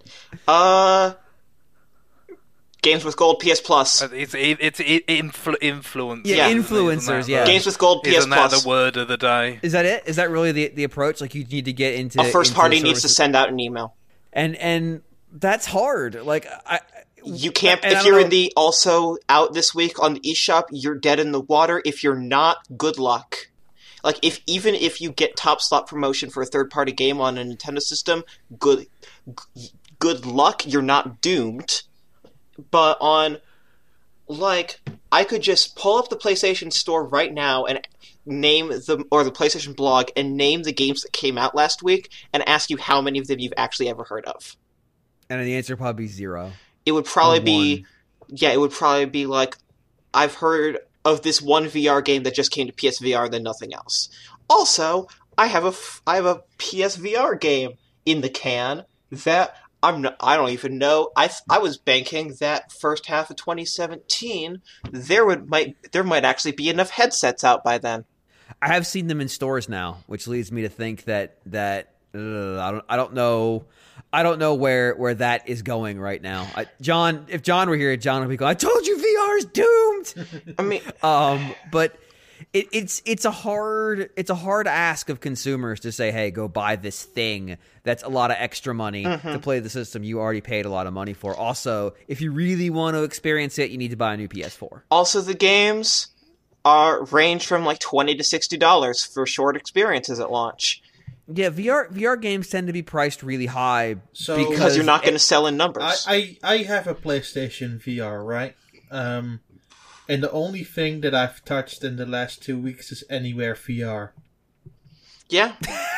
Games with Gold PS Plus. It's influencers. Yeah, influencers. Yeah, Games with Gold PS Isn't Plus. that the word of the day? Is that it? Is that really the approach? Like, you need to get into a first party needs to send out an email, and that's hard. Like, you can't. If you're in the also out this week on the eShop, you're dead in the water. If you're not, good luck. Like, even if you get top slot promotion for a third party game on a Nintendo system, good luck. You're not doomed. But on, like, I could just pull up the PlayStation Store right now and name the PlayStation blog and name the games that came out last week and ask you how many of them you've actually ever heard of. And the answer would probably be 0. It would probably be, it would probably be like, I've heard of this one VR game that just came to PSVR and then nothing else. Also, I have a PSVR game in the can that I don't even know. I was banking that first half of 2017 there might actually be enough headsets out by then. I have seen them in stores now, which leads me to think that I don't know. I don't know where that is going right now. John, if John were here, John would be going, "I told you VR is doomed." I mean, but it's a hard ask of consumers to say, "Hey, go buy this thing that's a lot of extra money to play the system you already paid a lot of money for." Also, if you really want to experience it, you need to buy a new PS4. Also, the games range from like $20 to $60 for short experiences at launch. Yeah, VR games tend to be priced really high because you're not going to sell in numbers. I have a PlayStation VR, right? And the only thing that I've touched in the last 2 weeks is Anywhere VR. Yeah.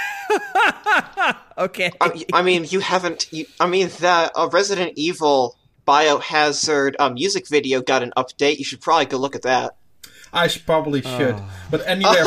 Okay. I mean, you haven't. The Resident Evil Biohazard music video got an update. You should probably go look at that. I probably should. But Anywhere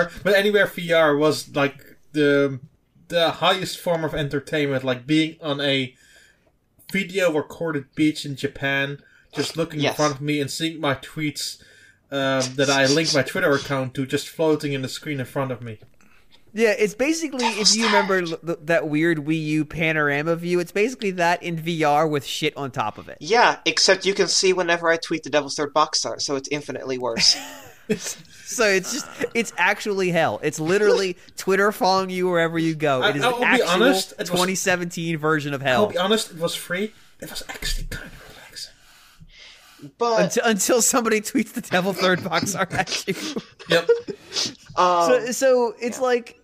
VR was like the highest form of entertainment, like being on a video recorded beach in Japan, just looking in front of me and seeing my tweets that I linked my Twitter account to, just floating in the screen in front of me. Yeah, it's basically, if you remember that weird Wii U panorama view, it's basically that in VR with shit on top of it. Yeah, except you can see whenever I tweet the Devil's Third box art, so it's infinitely worse. So it's actually hell. It's literally Twitter following you wherever you go. It is an actual 2017 version of hell. I'll be honest, it was free. It was actually kind of relaxing. But until somebody tweets the Devil Third box art at you. Yep. So it's like,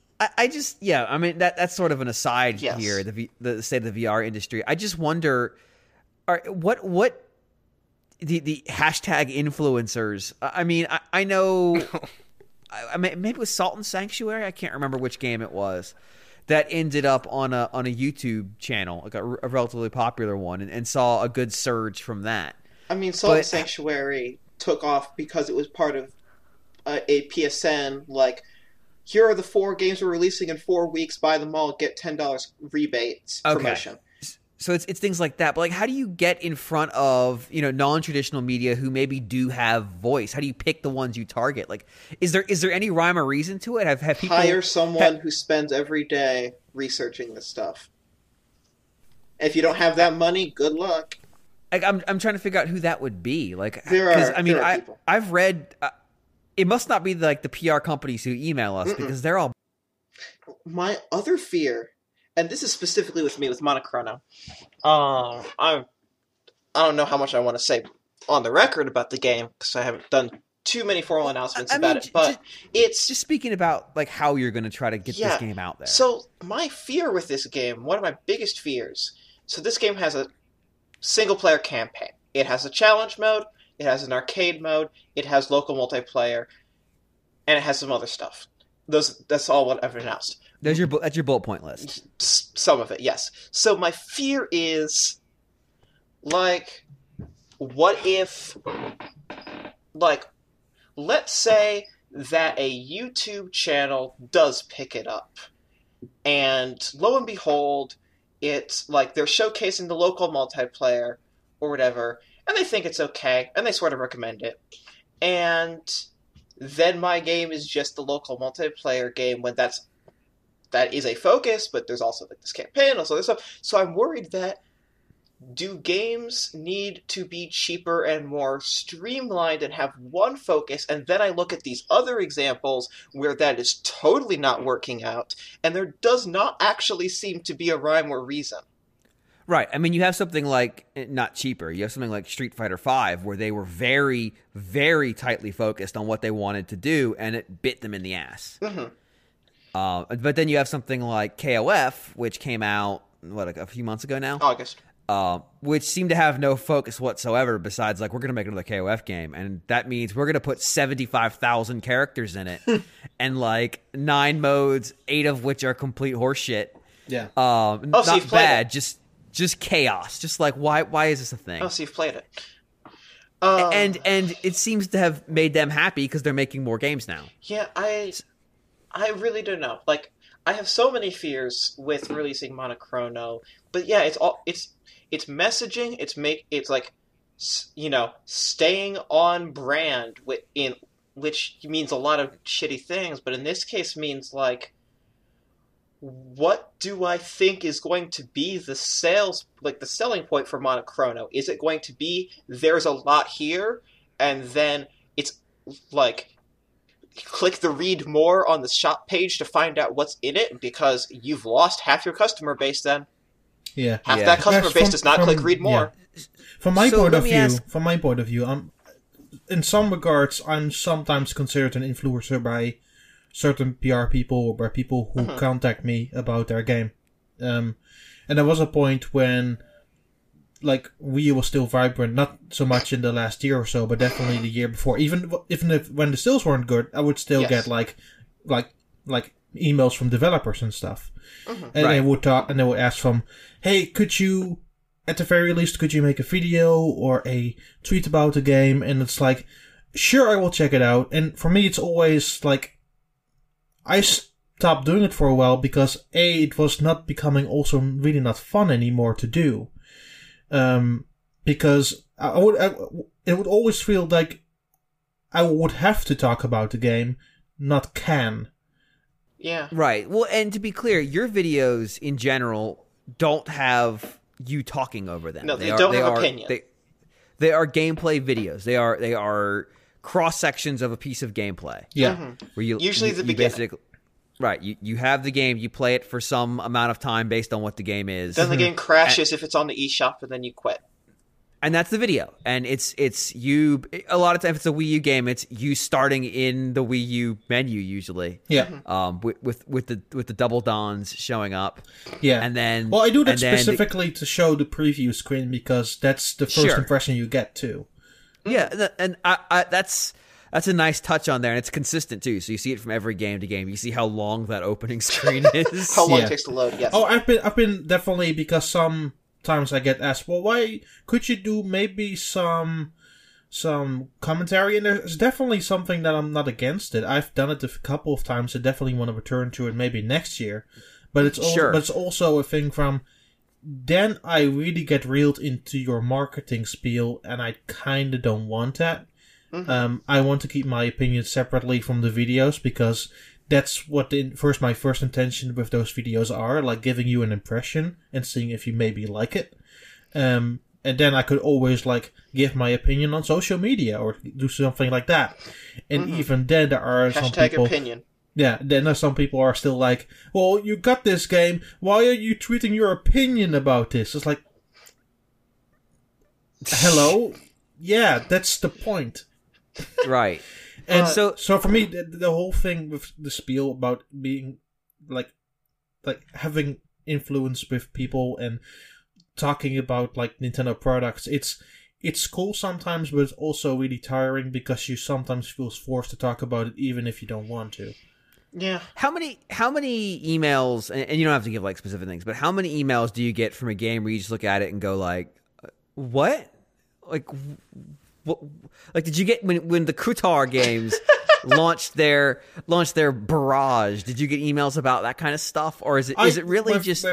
I mean that's sort of an aside here. The state of the VR industry. I just wonder, what the hashtag influencers. I mean, I know. I mean, maybe it was Salt and Sanctuary. I can't remember which game it was that ended up on a YouTube channel, like a relatively popular one, and saw a good surge from that. I mean, Salt and Sanctuary took off because it was part of a PSN. Like, here are the 4 games we're releasing in 4 weeks. Buy them all, get $10 rebates promotion. So it's things like that. But like, how do you get in front of non-traditional media who maybe do have voice? How do you pick the ones you target? Like, is there any rhyme or reason to it? Have people hire someone who spends every day researching this stuff? If you don't have that money, good luck. Like, I'm trying to figure out who that would be. Like, there are people. I've read. It must not be like the PR companies who email us because they're all. My other fear, and this is specifically with me with Monochrono. I don't know how much I want to say on the record about the game because I haven't done too many formal announcements about it. But it's just speaking about like how you're going to try to get this game out there. So my fear with this game, one of my biggest fears. So this game has a single-player campaign. It has a challenge mode. It has an arcade mode. It has local multiplayer, and it has some other stuff. That's all what I've announced. That's your bullet point list. Some of it, yes. So my fear is, like, what if, like, let's say that a YouTube channel does pick it up, and lo and behold, it's like they're showcasing the local multiplayer or whatever, and they think it's okay, and they sort of recommend it. And then my game is just the local multiplayer game when that is a focus, but there's also like this campaign, also this stuff. So I'm worried that do games need to be cheaper and more streamlined and have one focus? And then I look at these other examples where that is totally not working out, and there does not actually seem to be a rhyme or reason. Right. I mean, you have something like, not cheaper, you have something like Street Fighter V, where they were very, very tightly focused on what they wanted to do, and it bit them in the ass. Mm-hmm. But then you have something like KOF, which came out, like a few months ago now? August. Which seemed to have no focus whatsoever besides, like, we're going to make another KOF game, and that means we're going to put 75,000 characters in it, and, like, 9 modes, 8 of which are complete horseshit. Yeah. Not so bad, just chaos. Just like, why is this a thing? Oh, so you've played it. And it seems to have made them happy because they're making more games now. Yeah, I really don't know. Like, I have so many fears with releasing Monochrono, but yeah, it's messaging. It's like, staying on brand which means a lot of shitty things, but in this case means like what do I think is going to be the selling point for Monochrono? Is it going to be there's a lot here, and then it's like click the read more on the shop page to find out what's in it, because you've lost half your customer base then. Yeah. Half that customer base does not click read more. Yeah. From my point of view, in some regards, I'm sometimes considered an influencer by certain PR people or by people who contact me about their game. And there was a point when, like, Wii U was still vibrant, not so much in the last year or so, but definitely the year before. Even if when the sales weren't good, I would still get like emails from developers and stuff. And they would talk, and they would ask from, hey, could you, at the very least, could you make a video or a tweet about the game? And it's like, sure, I will check it out. And for me, it's always like, I stopped doing it for a while because it was not becoming also really not fun anymore to do. Because it would always feel like I would have to talk about the game, not can. Yeah. Right. Well, and to be clear, your videos in general don't have you talking over them. No, they don't have opinion. They are gameplay videos. They are cross sections of a piece of gameplay. Yeah. Where you usually the beginning. Basically, right. You have the game, you play it for some amount of time based on what the game is. Then the game crashes if it's on the eShop, and then you quit. And that's the video. And it's you. A lot of times, if it's a Wii U game, it's you starting in the Wii U menu usually. Yeah. With the double dons showing up. Yeah. And then I do that specifically to show the preview screen because that's the first impression you get too. Yeah, and I that's a nice touch on there, and it's consistent too. So you see it from every game to game. You see how long that opening screen is. How long it takes to load. Yes. Oh, I've been definitely, because sometimes I get asked, well, why could you do maybe some commentary? And there's definitely something that I'm not against it. I've done it a couple of times. I definitely want to return to it maybe next year. But it's also a thing from, then I really get reeled into your marketing spiel, and I kind of don't want that. I want to keep my opinion separately from the videos, because that's what my first intention with those videos are, like giving you an impression and seeing if you maybe like it. And then I could always like give my opinion on social media or do something like that. And even then there are some people... opinion. Yeah, then some people are still like, well, you got this game, why are you tweeting your opinion about this? It's like, hello? Yeah, that's the point. Right. And so for me, the whole thing with the spiel about being like having influence with people and talking about like Nintendo products, it's cool sometimes, but it's also really tiring because you sometimes feel forced to talk about it even if you don't want to. Yeah. How many emails, and you don't have to give like specific things, but how many emails do you get from a game where you just look at it and go like, what? Like, what? Like, did you get when the Kutar games launched their Barrage? Did you get emails about that kind of stuff, or is it really just?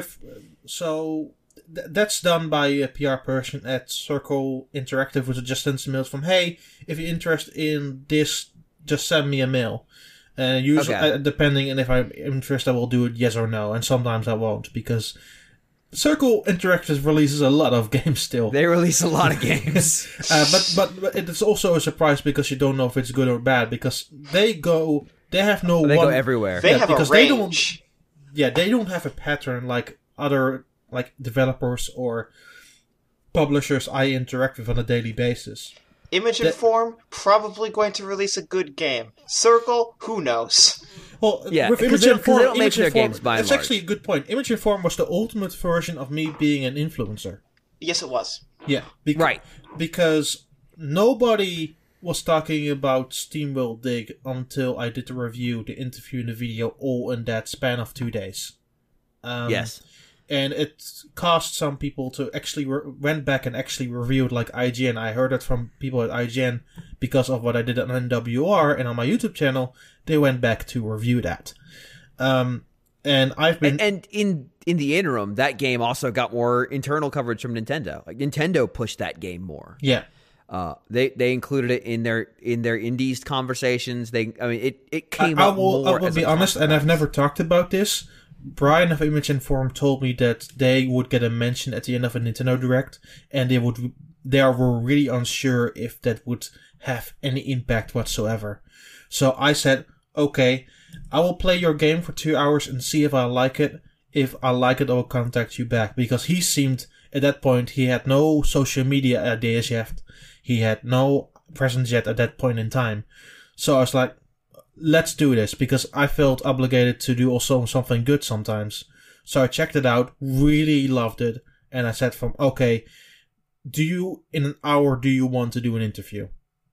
That's done by a PR person at Circle Interactive, which just sends emails from, hey, if you're interested in this, just send me a mail. And usually, depending on if I'm interested, I will do it yes or no, and sometimes I won't, because Circle Interactive releases a lot of games still. They release a lot of games. But it's also a surprise because you don't know if it's good or bad, because they go everywhere. They have a range. They don't have a pattern like other like developers or publishers I interact with on a daily basis. Image Inform, probably going to release a good game. Circle, who knows? Well, yeah, with Image Inform, they don't make their games by and large. That's actually a good point. Image Inform was the ultimate version of me being an influencer. Yes, it was. Yeah. Right. Because nobody was talking about SteamWorld Dig until I did the review, the interview, and the video all in that span of 2 days. Yes. And it caused some people to actually went back and actually reviewed, like IGN. I heard it from people at IGN because of what I did on NWR and on my YouTube channel. They went back to review that. And I've been... And in the interim, that game also got more internal coverage from Nintendo. Like, Nintendo pushed that game more. Yeah. They included it in their indies conversations. It came up more. I will be honest, and I've never talked about this, Brian of Image Inform told me that they would get a mention at the end of a Nintendo Direct, and they were really unsure if that would have any impact whatsoever. So I said, okay, I will play your game for 2 hours and see if I like it. If I like it, I will contact you back. Because he seemed, at that point, he had no social media ideas yet. He had no presence yet at that point in time. So I was like, let's do this, because I felt obligated to do also something good sometimes. So I checked it out, really loved it, and I said okay, in an hour, do you want to do an interview?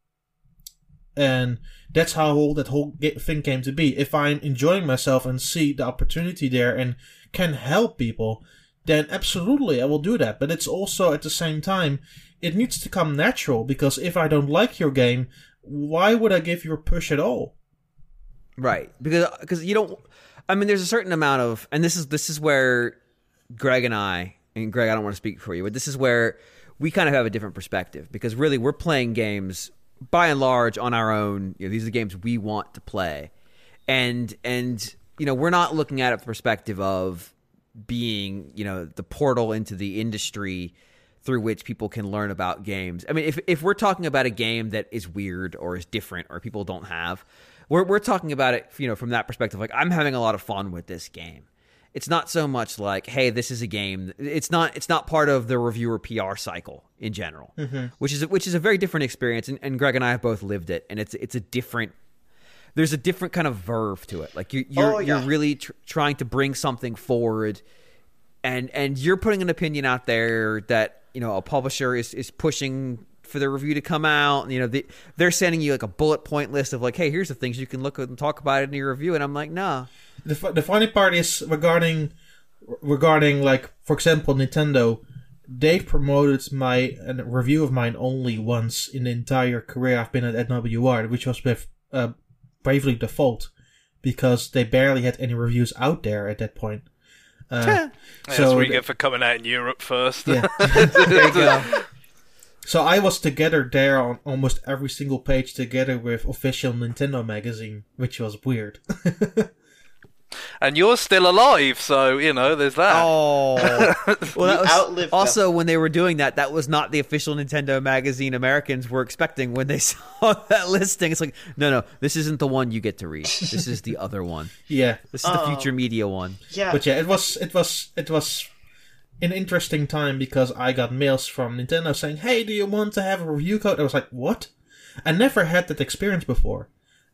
And that's how that whole thing came to be. If I'm enjoying myself and see the opportunity there and can help people, then absolutely I will do that. But it's also, at the same time, it needs to come natural, because if I don't like your game, why would I give you a push at all? Right, because you don't. I mean, there's a certain amount of, and this is where Greg, I don't want to speak for you, but this is where we kind of have a different perspective, because really we're playing games by and large on our own. These are the games we want to play, and we're not looking at it from the perspective of being the portal into the industry through which people can learn about games. I mean, if we're talking about a game that is weird or is different or people don't have. We're talking about it, from that perspective. Like, I'm having a lot of fun with this game. It's not so much like, hey, this is a game. It's not part of the reviewer PR cycle in general, which is a very different experience. And Greg and I have both lived it, and it's a different. There's a different kind of verve to it. Like you're really trying to bring something forward, and you're putting an opinion out there that a publisher is pushing for the review to come out. They're sending you like a bullet point list of like, hey, here's the things you can look at and talk about it in your review. And I'm like, nah. The funny part is regarding like, for example, Nintendo. They promoted a review of mine only once in the entire career I've been at NWR, which was with Bravely Default, because they barely had any reviews out there at that point. That's what you get for coming out in Europe first. Yeah. There you go. So I was together there on almost every single page together with Official Nintendo Magazine, which was weird. And you're still alive, so, there's that. Oh. Well, that was outlived also them. when they were doing that was not the Official Nintendo Magazine Americans were expecting when they saw that listing. It's like, no, this isn't the one you get to read. This is the other one. Yeah. This is the future media one. Yeah. But yeah, it was an interesting time, because I got mails from Nintendo saying, hey, do you want to have a review code? I was like, what? I never had that experience before.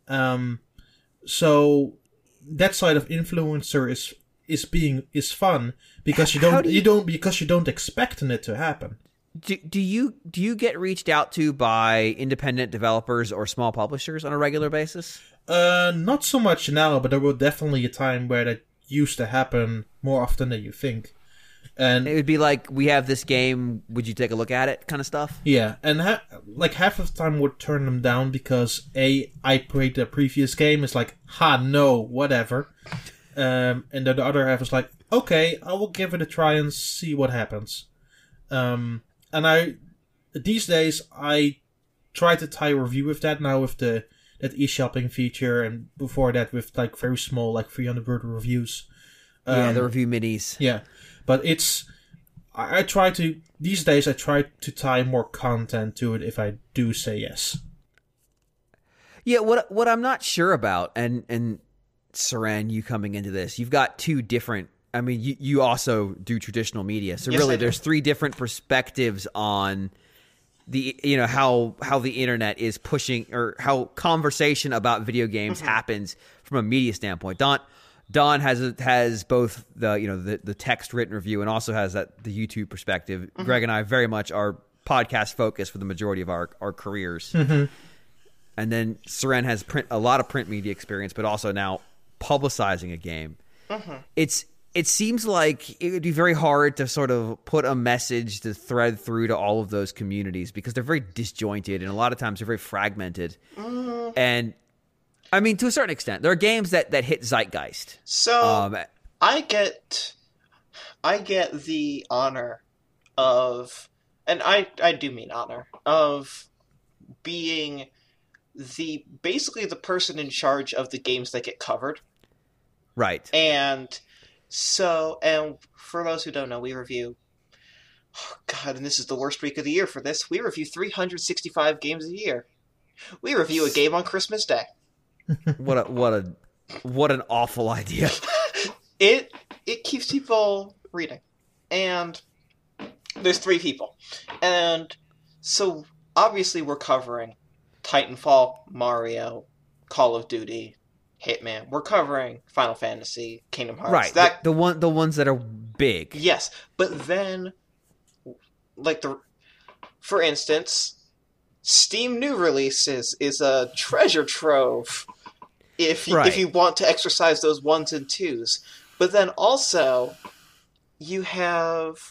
So that side of influencer is fun, because you don't expect it to happen. Do you get reached out to by independent developers or small publishers on a regular basis? Not so much now, but there was definitely a time where that used to happen more often than you think. And it would be like, we have this game, would you take a look at it, kind of stuff? Yeah, and half of the time would turn them down because I played the previous game. It's like, no, whatever. And then the other half is like, okay, I will give it a try and see what happens. And these days I try to tie a review with that now, with that e-shopping feature, and before that with like very small, like 300-word reviews. The review minis. Yeah. But these days I try to tie more content to it if I do say yes. Yeah, what I'm not sure about, and Seren, you coming into this, you've got two different, I mean, you also do traditional media. So yes, really there's three different perspectives on the, how the internet is pushing, or how conversation about video games happens from a media standpoint. Don has both the text written review and also has the YouTube perspective. Greg and I very much are podcast focused for the majority of our careers. And then Seren has a lot of print media experience, but also now publicizing a game. It seems like it would be very hard to sort of put a message to thread through to all of those communities, because they're very disjointed and a lot of times they're very fragmented. And I mean, to a certain extent, there are games that hit zeitgeist. So I get the honor of, and I do mean honor, of being basically the person in charge of the games that get covered. Right. And So, and for those who don't know, we review. Oh God, and this is the worst week of the year for this. We review 365 games a year. We review a game on Christmas Day. What an awful idea. It keeps people reading, and there's 3 people, and so obviously we're covering Titanfall, Mario, Call of Duty, Hitman. We're covering Final Fantasy, Kingdom Hearts. Right. The ones that are big. Yes, but then, for instance, Steam new releases is a treasure trove if you want to exercise those 1s and 2s. But then also, you have,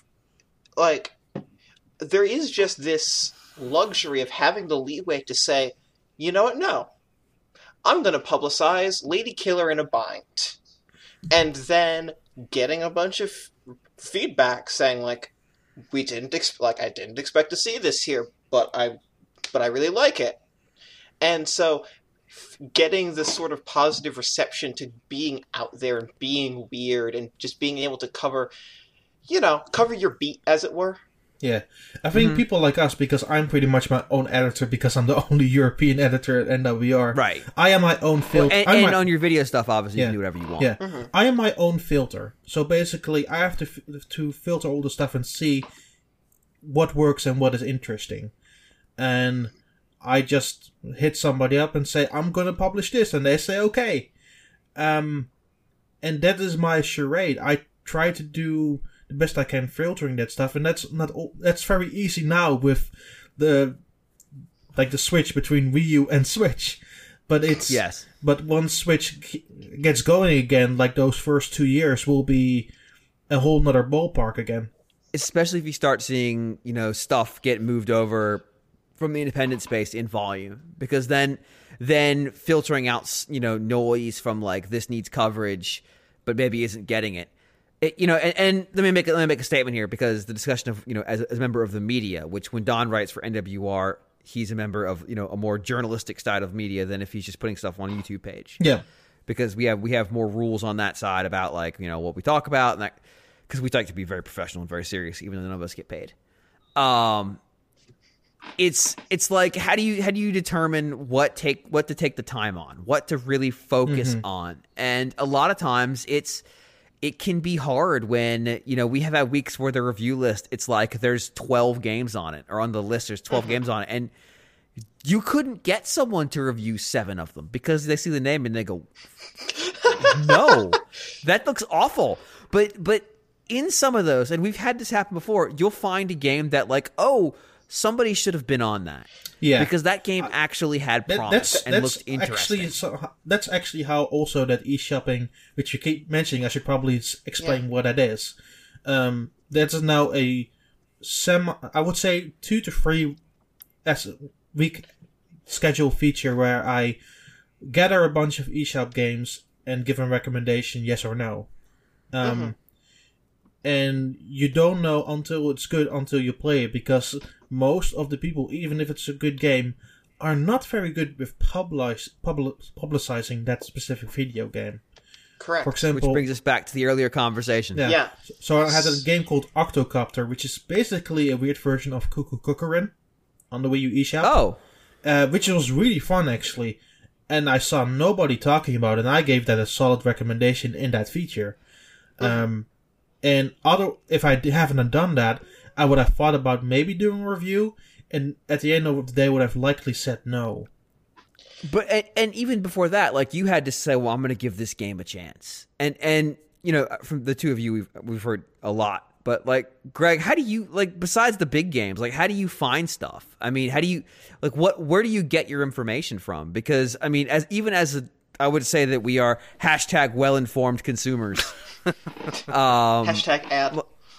there is just this luxury of having the leeway to say, you know what, no. I'm going to publicize Lady Killer in a Bind. And then getting a bunch of feedback saying, I didn't expect to see this here, but I really like it. And so getting the sort of positive reception to being out there and being weird and just being able to cover your beat, as it were. Yeah, I think people like us, because I'm pretty much my own editor, because I'm the only European editor at NWR. Right. I am my own filter. And on your video stuff, obviously, you can do whatever you want. Yeah. I am my own filter. So basically, I have to filter all the stuff and see what works and what is interesting. And I just hit somebody up and say, I'm going to publish this. And they say, okay. And that is my charade. I try to do the best I can filtering that stuff, and that's very easy now with the switch between Wii U and Switch. But but once Switch gets going again, those first 2 years will be a whole nother ballpark again. Especially if you start seeing, stuff get moved over from the independent space in volume, because then filtering out, noise from this needs coverage, but maybe isn't getting it. And let me make a statement here, because the discussion of, as a member of the media, which when Don writes for NWR, he's a member of, a more journalistic side of media than if he's just putting stuff on a YouTube page. Yeah. Because we have more rules on that side about what we talk about, and that, because we like to be very professional and very serious, even though none of us get paid. It's like, how do you determine what to take the time on, what to really focus on? And a lot of times it can be hard when, we have had weeks where the review list, it's like there's 12 games on it, or on the list there's 12 games on it, and you couldn't get someone to review 7 of them because they see the name and they go, no, that looks awful. But in some of those, and we've had this happen before, you'll find a game that somebody should have been on that. Yeah. Because that game actually had promise and looked interesting. That's actually how also that e-shopping, which you keep mentioning, I should probably explain what that is. That is now I would say 2 to 3 week schedule feature where I gather a bunch of eShop games and give a recommendation, yes or no. And you don't know until it's good until you play it, because most of the people, even if it's a good game, are not very good with publicizing that specific video game. Correct. For example, which brings us back to the earlier conversation. Yeah. So I had a game called Octocopter, which is basically a weird version of Cuckoo Cuckoorin on the Wii U eShop. Oh. Which was really fun, actually. And I saw nobody talking about it, and I gave that a solid recommendation in that feature. And if I haven't done that, I would have thought about maybe doing a review, and at the end of the day would have likely said no. But and even before that, you had to say, well, I'm going to give this game a chance. And from the two of you, we've heard a lot. But Greg, how do you besides the big games, how do you find stuff? I mean, how do you where do you get your information from? Because I mean, I would say that we are # well-informed consumers. Hashtag ad.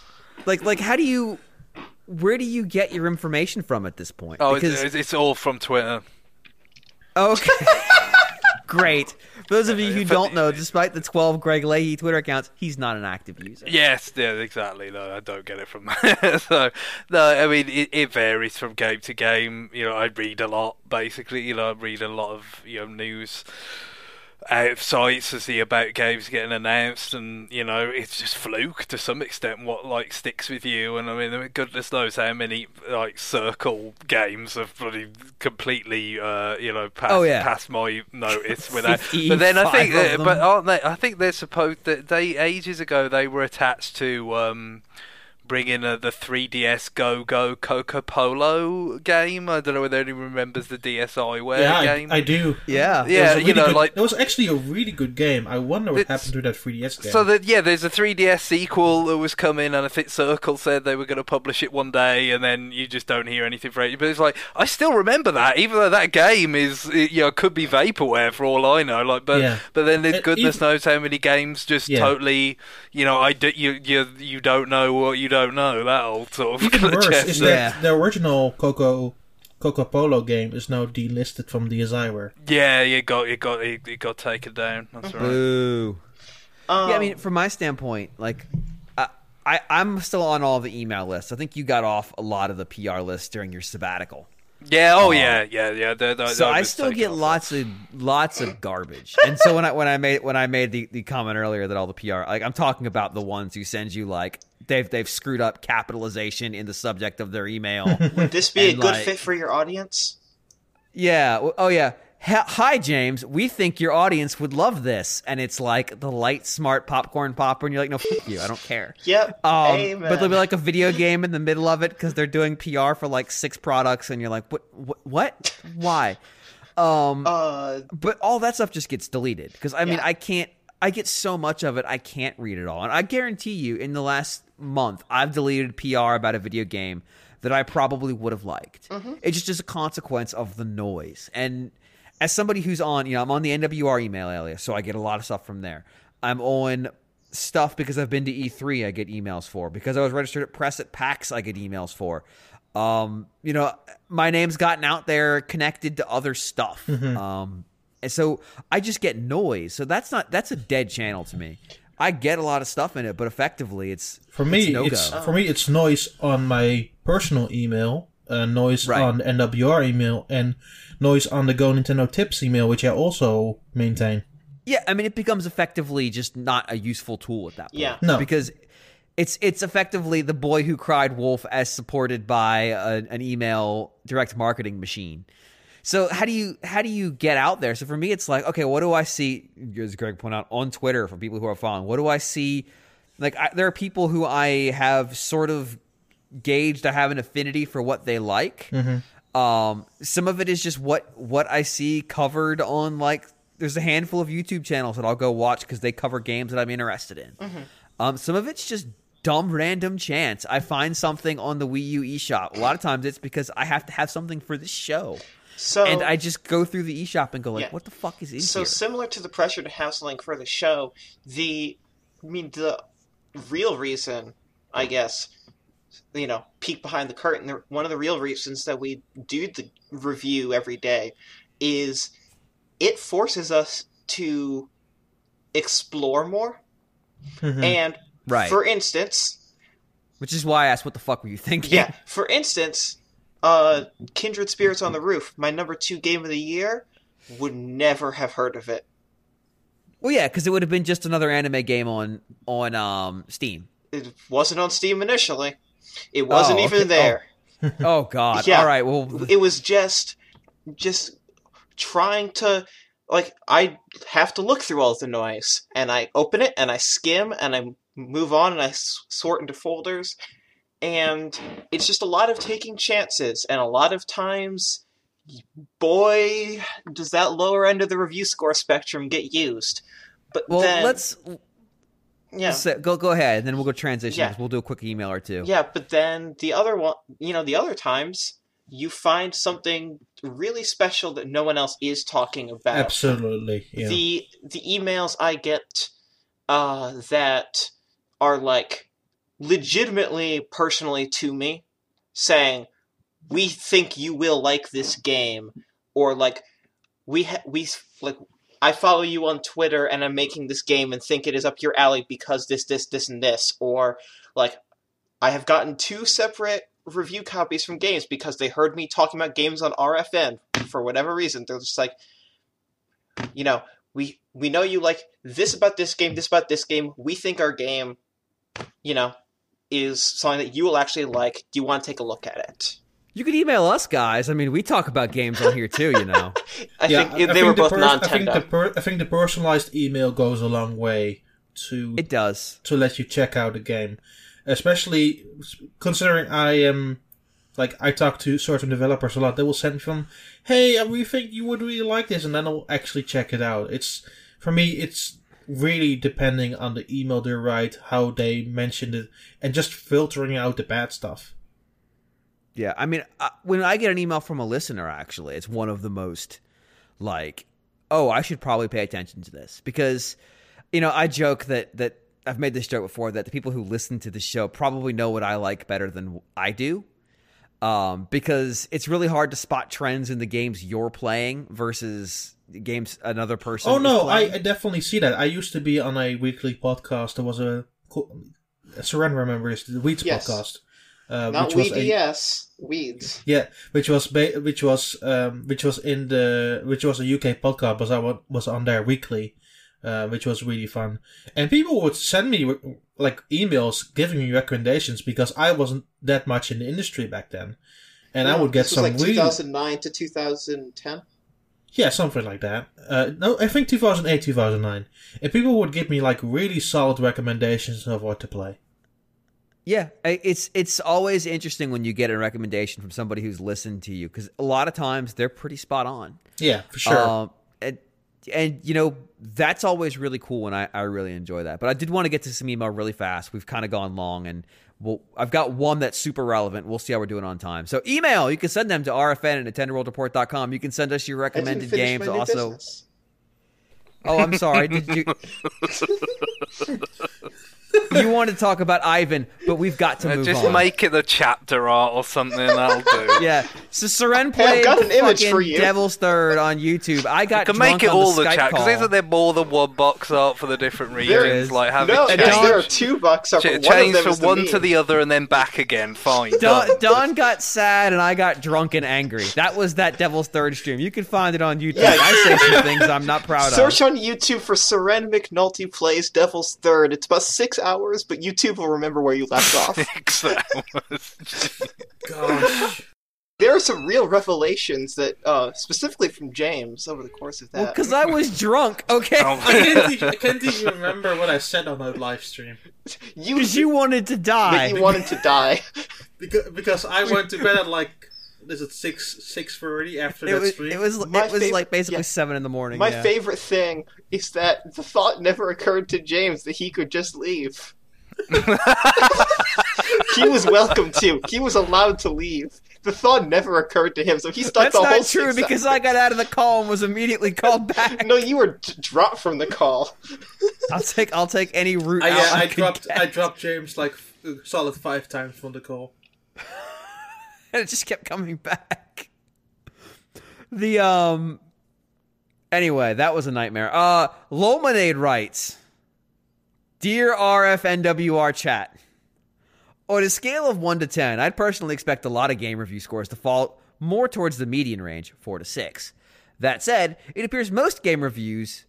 Where do you get your information from at this point? Oh, because it's all from Twitter. Okay. Great. For those of you who don't know, despite the 12 Greg Leahy Twitter accounts, he's not an active user. Yes, yeah, exactly. No, I don't get it from that. So, no, I mean, it varies from game to game. I read a lot, basically. I read a lot of news out of sight as the About games getting announced, and it's just fluke to some extent what like sticks with you. And I mean, goodness knows how many like Circle games have bloody completely passed my notice without. But then I think, but aren't they? I think they're supposed that they ages ago they were attached to. Bring in the 3DS Go Coco Polo game. I don't know whether anyone remembers the DSiWare game. I do. Yeah, it was actually a really good game. I wonder what happened to that 3DS game. So there's a 3DS sequel that was coming, and I think Circle said they were going to publish it one day, and then you just don't hear anything for it. But it's like I still remember that, even though that game is could be vaporware for all I know. Like, but then goodness knows how many games just totally you don't know what you don't know, that old sort of even worse is that the original Coco Polo game is now delisted from DSiWare. Yeah, it got taken down. That's right. Boo. I mean, from my standpoint, like I'm still on all the email lists. I think you got off a lot of the PR lists during your sabbatical. Yeah. So I still get lots of garbage. And so when I made the comment earlier that all the PR, like I'm talking about the ones who send you like they've screwed up capitalization in the subject of their email. Would this be a good fit for your audience? Yeah. Oh yeah. Hi, James. We think your audience would love this, and it's like the light, smart popcorn popper, and you're like, no, fuck you, I don't care. Yep. Amen. But there'll be like a video game in the middle of it because they're doing PR for like 6 products, and you're like, what? Why? But all that stuff just gets deleted because I mean, I get so much of it, I can't read it all, and I guarantee you, in the last month, I've deleted PR about a video game that I probably would have liked. Mm-hmm. It's just a consequence of the noise. And as somebody who's on, I'm on the NWR email alias, so I get a lot of stuff from there. I'm on stuff because I've been to E3, I get emails for. Because I was registered at Press at PAX, I get emails for. My name's gotten out there connected to other stuff. Mm-hmm. And so I just get noise. So that's a dead channel to me. I get a lot of stuff in it, but effectively it's no-go. For me, it's noise on my personal email, noise on NWR email, and noise on the Go Nintendo Tips email, which I also maintain. Yeah, I mean, it becomes effectively just not a useful tool at that point. Yeah. No. Because it's effectively the boy who cried wolf as supported by an email direct marketing machine. So how do you get out there? So for me, it's like, okay, what do I see, as Greg pointed out, on Twitter for people who are following? What do I see? Like, there are people who I have sort of gauged, I have an affinity for what they like. Mm-hmm. Some of it is just what I see covered on, like, there's a handful of YouTube channels that I'll go watch because they cover games that I'm interested in. Mm-hmm. Some of it's just dumb random chance. I find something on the Wii U eShop. A lot of times it's because I have to have something for this show. And I just go through the eShop and go like, what the fuck is in here? So similar to the pressure to have something for the show, the real reason, I guess, peek behind the curtain, one of the real reasons that we do the review every day is it forces us to explore more. Mm-hmm. And for instance... Which is why I asked, what the fuck were you thinking? Yeah, for instance, Kindred Spirits on the Roof, my number 2 game of the year, would never have heard of it. Well, yeah, because it would have been just another anime game on Steam. It wasn't on Steam initially. It wasn't even there. Oh God! Yeah, all right. Well, it was just trying to, like, I have to look through all the noise, and I open it, and I skim, and I move on, and I sort into folders, and it's just a lot of taking chances, and a lot of times, boy, does that lower end of the review score spectrum get used. But let's go ahead, and then we'll go transition. Yeah. We'll do a quick email or two. Yeah, but then the other times you find something really special that no one else is talking about. Absolutely. Yeah. The emails I get that are like legitimately personally to me saying, "We think you will like this game," or like we like, I follow you on Twitter and I'm making this game and think it is up your alley because this, and this. Or, like, I have gotten 2 separate review copies from games because they heard me talking about games on RFN for whatever reason. They're just like, we know you like this about this game, this about this game. We think our game, is something that you will actually like. Do you want to take a look at it? You could email us, guys. I mean, we talk about games on here too, I think they were both non-Nintendo. I think the personalized email goes a long way to It does. to let you check out a game, especially considering I talk to certain developers a lot. They will send me from, hey, we think you would really like this, and then I'll actually check it out. For me, it's really depending on the email they write, how they mention it, and just filtering out the bad stuff. Yeah, I mean, when I get an email from a listener, actually, it's one of the most, I should probably pay attention to this. Because, I joke that I've made this joke before, that the people who listen to the show probably know what I like better than I do. Because it's really hard to spot trends in the games you're playing versus games another person is playing. I definitely see that. I used to be on a weekly podcast. There was Seren remembers the Weeds podcast. Not WeDS, Weeds. Yeah, which was a UK podcast, but I was on there weekly, which was really fun. And people would send me emails giving me recommendations because I wasn't that much in the industry back then, and I would get some really 2009 to 2010. Yeah, something like that. No, I think 2008, 2009, and people would give me really solid recommendations of what to play. Yeah, it's always interesting when you get a recommendation from somebody who's listened to you, because a lot of times they're pretty spot on. Yeah, for sure. And that's always really cool, and I really enjoy that. But I did want to get to some email really fast. We've kind of gone long, and I've got one that's super relevant. We'll see how we're doing on time. So email, you can send them to rfn@nintendoworldreport.com. You can send us your recommended games also. Business. Oh, I'm sorry. Did you... You want to talk about Ivan, but we've got to move on. Just make it the chapter art or something, that'll do. Yeah. So Seren played I've got an image for you. Devil's Third on YouTube. I got You can drunk make it on all the the Skype chat, call. because isn't there more than one box art for the different regions? There are 2 box art. Change one of them from is the one meme. to the other and then back again. Fine. Don got sad and I got drunk and angry. That was that Devil's Third stream. You can find it on YouTube. Yeah. I say some things I'm not proud Search of. on YouTube for Seren McNulty Plays Devil's Third. It's about 6 hours, but YouTube will remember where you left off. 6 hours. Gosh. There are some real revelations that, specifically from James, over the course of that. Well, because I was drunk, okay? I can't even remember what I said on that live stream. Because you wanted to die. But you wanted to die. Because I went to bed at is it 6:30 after that stream? It was basically 7 in the morning. My favorite thing is that the thought never occurred to James that he could just leave. He was welcome to. He was allowed to leave. The thought never occurred to him, so he stuck That's the whole not true, 6 because hours. I got out of the call and was immediately called back. No, you were dropped from the call. I'll take any route out. I dropped James a solid 5 times from the call. And it just kept coming back. Anyway, that was a nightmare. Lomanade writes, Dear RFNWR chat, on a scale of 1 to 10, I'd personally expect a lot of game review scores to fall more towards the median range, 4 to 6. That said, it appears most game reviewers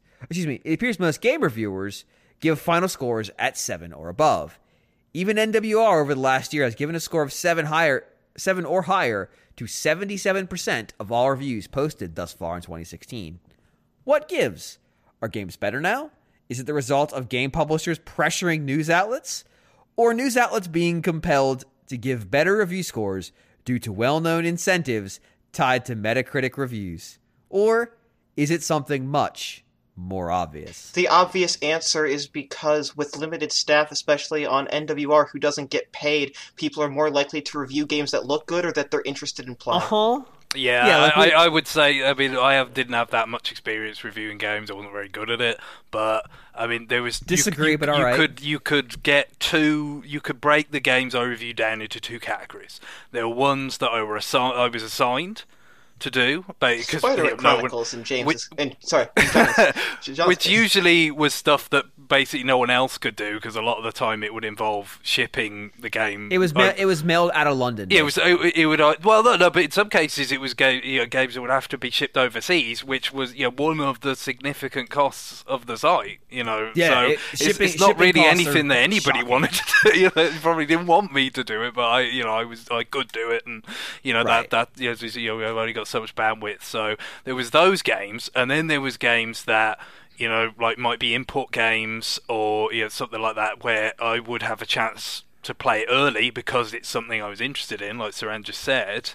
give final scores at 7 or above. Even NWR over the last year has given a score of 7 or higher to 77% of all reviews posted thus far in 2016. What gives? Are games better now? Is it the result of game publishers pressuring news outlets? Or news outlets being compelled to give better review scores due to well-known incentives tied to Metacritic reviews? Or is it something much more obvious? The obvious answer is because with limited staff, especially on NWR, who doesn't get paid, people are more likely to review games that look good or that they're interested in playing. Yeah, I would say, didn't have that much experience reviewing games. I wasn't very good at it, but I mean, there was but all right. You could break the games I reviewed down into 2 categories. There were ones that I was assigned to do, because Spider Chronicles and James, which usually was stuff that basically no one else could do, because a lot of the time it would involve shipping the game. It was mailed out of London. Yeah, it would. Well, no, but in some cases it was games that would have to be shipped overseas, which was one of the significant costs of the site. Yeah, so it's not really anything that anybody wanted to do. They probably didn't want me to do it, but I could do it, and Right. I've only got so much bandwidth. So there was those games, and then there was games that like might be import games or something like that, where I would have a chance to play it early because it's something I was interested in, like Saran just said.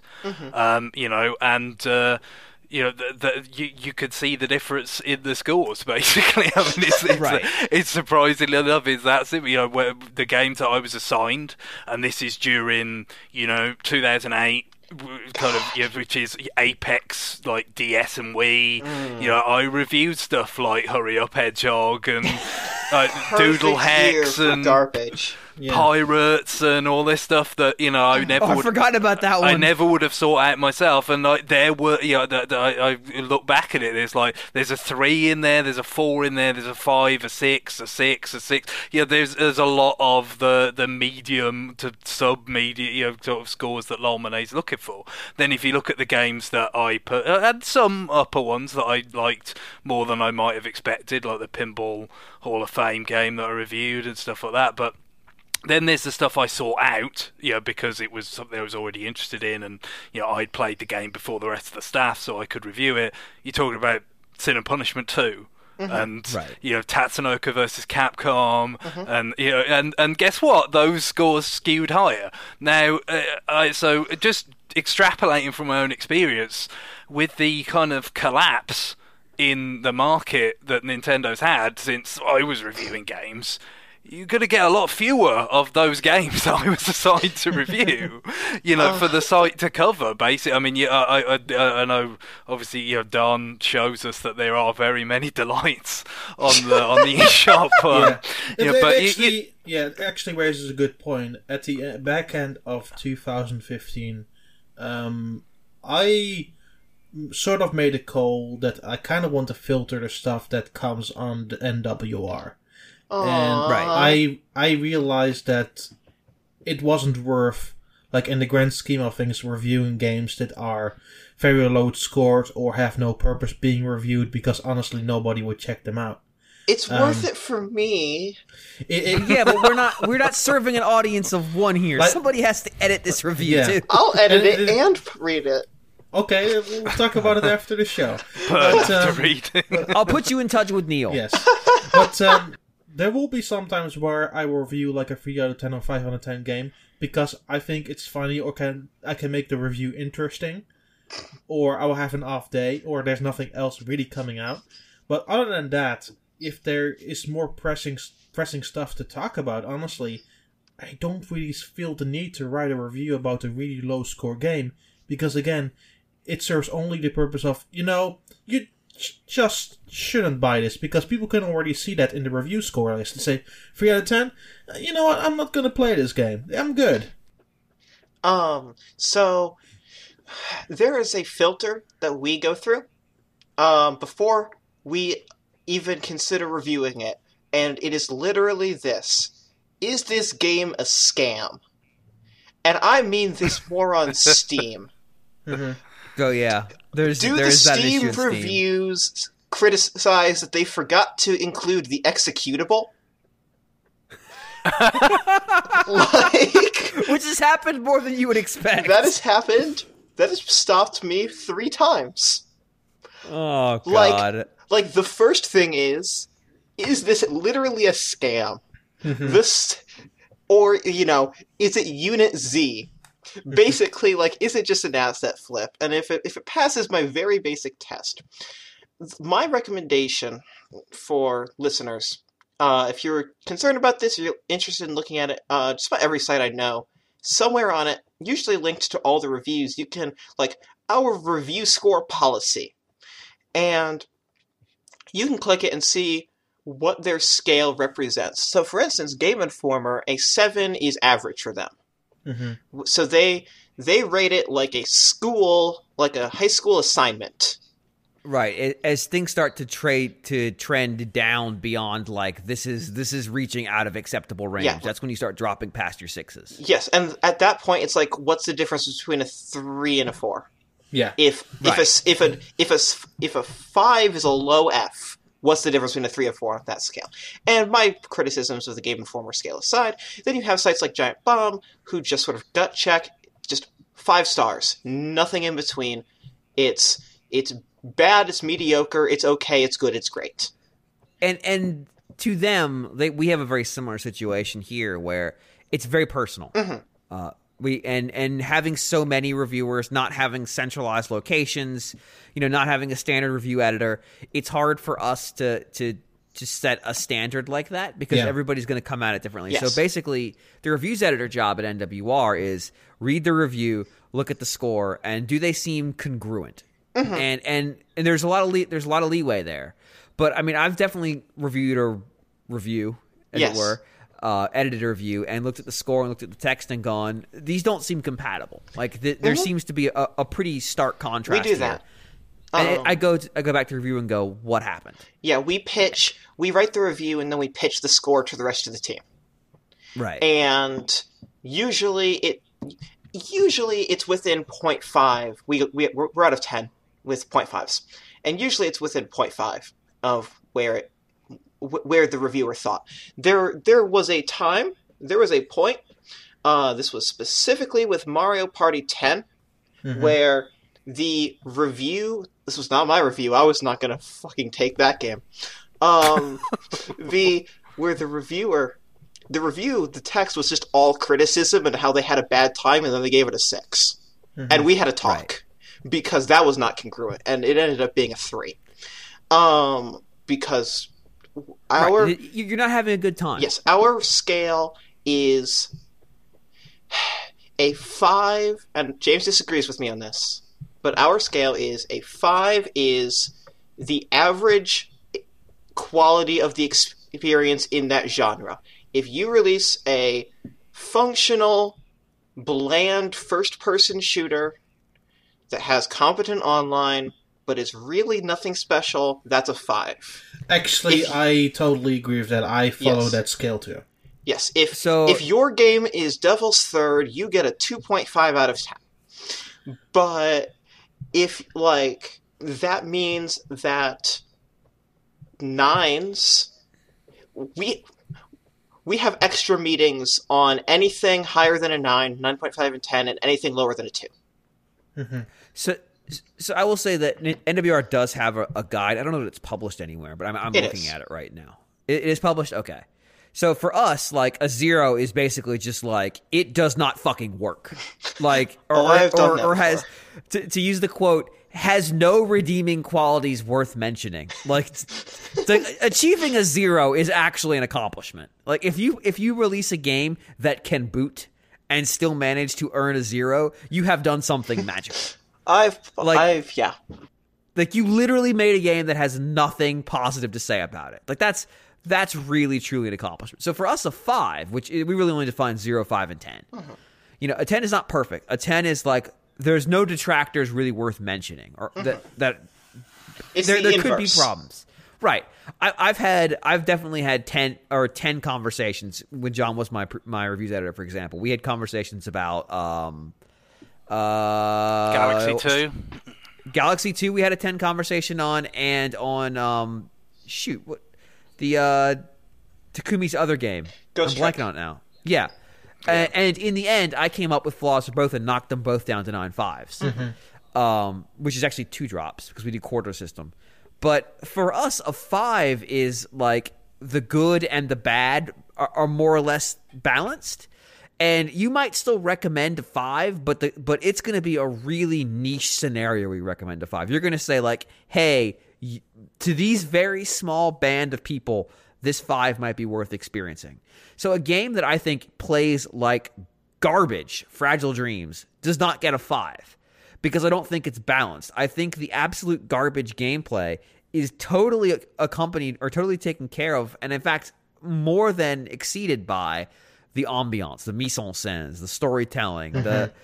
You could see the difference in the scores, basically. I mean, Right. it's surprisingly enough, it's that simple. Where the games that I was assigned, and this is during 2008. Kind of, which is Apex, like DS and Wii. I reviewed stuff like Hurry Up Hedgehog and Doodle Hex and garbage. Pirates and all this stuff that I never. I forgot about that one. I never would have sought out myself, and there were I look back at it. There's a 3 in there, there's a 4 in there, there's a 5, a 6, a 6, a 6. There's a lot of the medium to sub medium sort of scores that Lolmanay's looking for. Then if you look at the games that I put, and some upper ones that I liked more than I might have expected, like the Pinball Hall of Fame game that I reviewed and stuff like that, but. Then there's the stuff I sought out, because it was something I was already interested in, and I'd played the game before the rest of the staff, so I could review it. You're talking about Sin and Punishment 2, and Right. Tatsunoko versus Capcom, and guess what? Those scores skewed higher. Now, so just extrapolating from my own experience with the kind of collapse in the market that Nintendo's had since I was reviewing games. You're going to get a lot fewer of those games that I was assigned to review, for the site to cover. Basically, I mean, I know. Obviously, Don shows us that there are very many delights on the eShop. It actually raises a good point. At the back end of 2015, I sort of made a call that I kind of want to filter the stuff that comes on the NWR. And I realized that it wasn't worth, like in the grand scheme of things, reviewing games that are very low scored or have no purpose being reviewed, because honestly nobody would check them out. It's worth it for me. Yeah, but we're not serving an audience of one here. Somebody has to edit this review too. I'll edit it and read it. Okay, we'll talk about it after the show. I'll put you in touch with Neil. Yes, but there will be some times where I will review like a 3 out of 10 or 5 out of 10 game because I think it's funny, or I can make the review interesting, or I will have an off day, or there's nothing else really coming out. But other than that, if there is more pressing stuff to talk about, honestly, I don't really feel the need to write a review about a really low score game, because again, it serves only the purpose of, you just shouldn't buy this, because people can already see that in the review score list and say 3 out of 10. You know what? I'm not gonna play this game. I'm good. So there is a filter that we go through before we even consider reviewing it, and it is literally this: is this game a scam? And I mean this more on Steam. Mm-hmm. Oh yeah. Do the Steam reviews criticize that they forgot to include the executable? Which has happened more than you would expect. That has happened. That has stopped me 3 times. Oh god. Like the first thing is this literally a scam? This, or is it Unit Z? Basically, is it just an asset flip? And if it passes my very basic test, my recommendation for listeners, if you're concerned about this, or you're interested in looking at it, just about every site I know, somewhere on it, usually linked to all the reviews, you can, our review score policy. And you can click it and see what their scale represents. So, for instance, Game Informer, a 7 is average for them. Mm-hmm. So they rate it like a high school assignment. Right. As things start to trend down beyond like this is reaching out of acceptable range. Yeah. That's when you start dropping past your 6s. Yes, and at that point, it's like, what's the difference between a 3 and a 4? Yeah. If Right. if a 5 is a low F, what's the difference between a 3 and 4 on that scale? And my criticisms of the Game Informer scale aside, then you have sites like Giant Bomb who just sort of gut check, just 5 stars, nothing in between. It's bad, it's mediocre, it's okay, it's good, it's great. And to them, we have a very similar situation here where it's very personal. We and having so many reviewers, not having centralized locations, not having a standard review editor, it's hard for us to set a standard like that because everybody's going to come at it differently. Yes. So basically, the reviews editor job at NWR is read the review, look at the score, and do they seem congruent? And there's a lot of leeway there. But I mean, I've definitely reviewed a review, as it were. Edited a review and looked at the score and looked at the text and gone, these don't seem compatible. Like there seems to be a pretty stark contrast. We do that. And I go back to review and go, what happened? Yeah, we write the review and then we pitch the score to the rest of the team. Right. And usually it's within 0.5. We're out of 10 with 0.5s, and usually it's within 0.5 of where the reviewer thought. There was a point, this was specifically with Mario Party 10, where the review, this was not my review, I was not going to fucking take that game, the text was just all criticism and how they had a bad time, and then they gave it a 6. And we had a talk, because that was not congruent, and it ended up being a 3. Because... You're not having a good time. Yes, our scale is a 5, and James disagrees with me on this, but our scale is a 5 is the average quality of the experience in that genre. If you release a functional, bland first-person shooter that has competent online but is really nothing special, that's a 5. Actually, I totally agree with that. I follow that scale too. Yes, if your game is Devil's Third, you get a 2.5 out of 10. But if, that means that 9s... We have extra meetings on anything higher than a 9, 9.5 and 10, and anything lower than a 2. So I will say that NWR does have a guide. I don't know that it's published anywhere, but I'm looking at it right now. It is published? Okay. So for us, a 0 is basically just it does not fucking work. Or has, to use the quote, has no redeeming qualities worth mentioning. Achieving a 0 is actually an accomplishment. If you release a game that can boot and still manage to earn a 0, you have done something magical. You literally made a game that has nothing positive to say about it. That's really truly an accomplishment. So for us, a 5, which we really only define 0, 5, and 10. A 10 is not perfect. A 10 is there's no detractors really worth mentioning, or that there could be problems. Right. I've definitely had 10 conversations when John was my reviews editor, for example. We had conversations about Galaxy 2. Galaxy 2 we had a 10 conversation on, and on Takumi's other game. Ghost I'm blanking on it now. Yeah. And in the end, I came up with flaws for both and knocked them both down to 9.5s, which is actually 2 drops because we do quarter system. But for us, a 5 is the good and the bad are more or less balanced. And you might still recommend a 5, but it's going to be a really niche scenario we recommend a 5. You're going to say hey, to these very small band of people, this 5 might be worth experiencing. So a game that I think plays like garbage, Fragile Dreams, does not get a 5 because I don't think it's balanced. I think the absolute garbage gameplay is totally accompanied or totally taken care of, and in fact, more than exceeded by the ambiance, the mise en scène, the storytelling,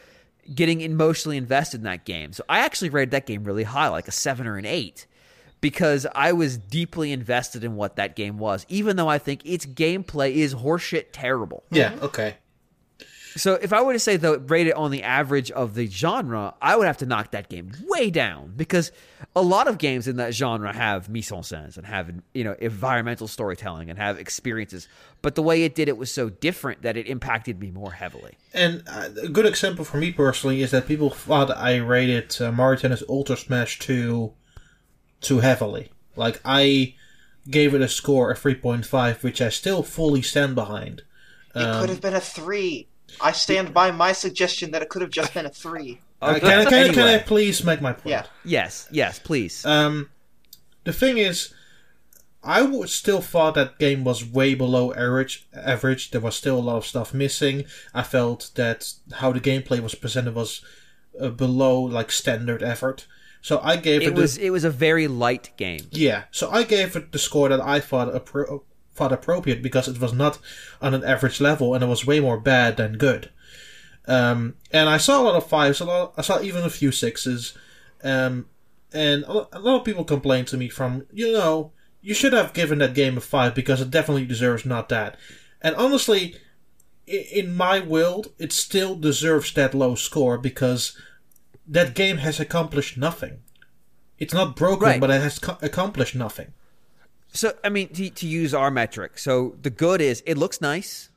getting emotionally invested in that game. So I actually rated that game really high, like a 7 or an 8, because I was deeply invested in what that game was, even though I think its gameplay is horseshit terrible. Yeah, okay. So if I were to say, though, rate it on the average of the genre, I would have to knock that game way down, because a lot of games in that genre have mise-en-scène and have, environmental storytelling and have experiences. But the way it did it was so different that it impacted me more heavily. And a good example for me personally is that people thought I rated Mario Tennis Ultra Smash 2 too heavily. Like, I gave it a score of 3.5, which I still fully stand behind. It could have been a 3. I stand by my suggestion that it could have just been a 3. Can I please make my point? Yeah. Yes, please. The thing is, I would still thought that game was way below average. There was still a lot of stuff missing. I felt that how the gameplay was presented was below like standard effort. So I gave it. It was a very light game. Yeah. So I gave it the score that I thought appropriate, because it was not on an average level and it was way more bad than good. And I saw a lot of 5s, I saw even a few 6s, and a lot of people complained to me from, you should have given that game a 5 because it definitely deserves not that. And honestly, in my world, it still deserves that low score because that game has accomplished nothing. It's not broken, right, but it has accomplished nothing. So, I mean, to use our metric, so the good is it looks nice,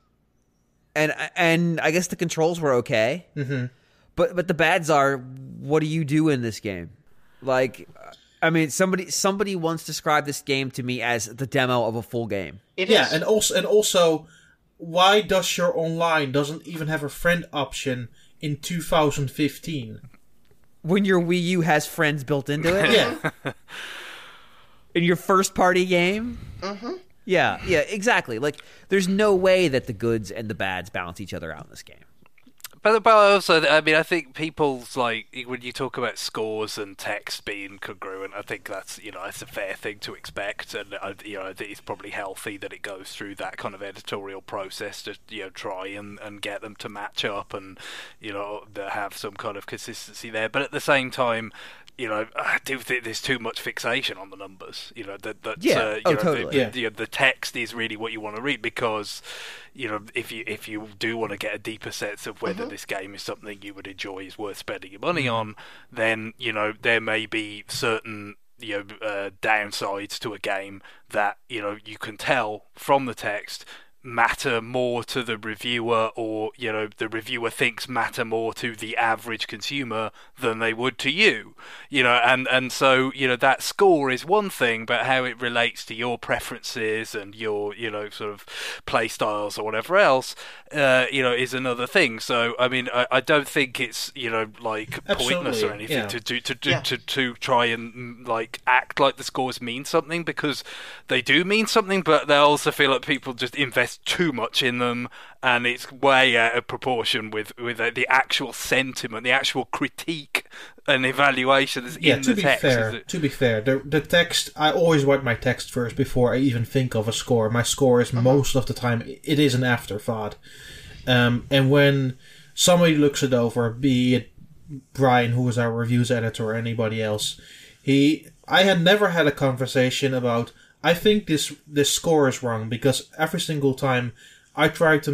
and I guess the controls were okay. Mm-hmm. But the bads are, what do you do in this game? Like, I mean, somebody once described this game to me as the demo of a full game. It is. And also, why does your online doesn't even have a friend option in 2015? When your Wii U has friends built into it? Yeah. In your first-party game? Mm-hmm. Yeah, exactly. Like, there's no way that the goods and the bads balance each other out in this game. But also, I mean, I think people's, like, when you talk about scores and text being congruent, I think that's, it's a fair thing to expect, and, I think it's probably healthy that it goes through that kind of editorial process to, try and get them to match up and, have some kind of consistency there. But at the same time, I do think there's too much fixation on the numbers. Totally. The text is really what you want to read, because, if you do want to get a deeper sense of whether this game is something you would enjoy, is worth spending your money on, then there may be certain downsides to a game that you can tell from the text matter more to the reviewer, or the reviewer thinks matter more to the average consumer than they would to you, and so that score is one thing, but how it relates to your preferences and your sort of play styles or whatever else is another thing. So I mean, I don't think it's like pointless or anything to try and like act like the scores mean something, because they do mean something, but they also feel like people just invest too much in them, and it's way out of proportion with the actual sentiment, the actual critique and evaluation that's in the text. To be fair, the text, I always write my text first before I even think of a score. My score is most of the time, it is an afterthought. And when somebody looks it over, be it Brian, who is our reviews editor, or anybody else, I had never had a conversation about, I think this score is wrong, because every single time I try to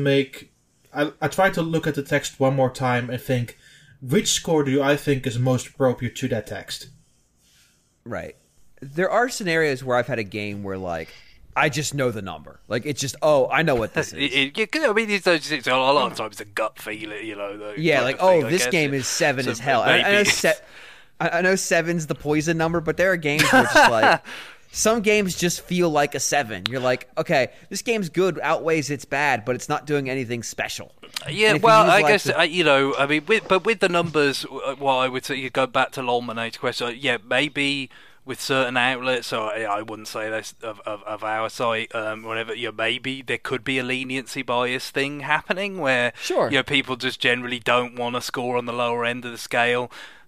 look at the text one more time and think, which score do I think is most appropriate to that text? Right. There are scenarios where I've had a game where, like, I just know the number. Like, it's just, I know what this is. I mean, it's a lot of times it's a gut feeling, this game is 7 as hell. I know 7's the poison number, but there are games where it's just like, some games just feel like a 7. You're like, okay, this game's good outweighs its bad, but it's not doing anything special. Yeah, well, I guess, I mean, with the numbers, well, I would say, you go back to Lolmanate's question, maybe with certain outlets, or I wouldn't say this of our site, whatever, maybe there could be a leniency bias thing happening where, people just generally don't want to score on the lower end of the scale.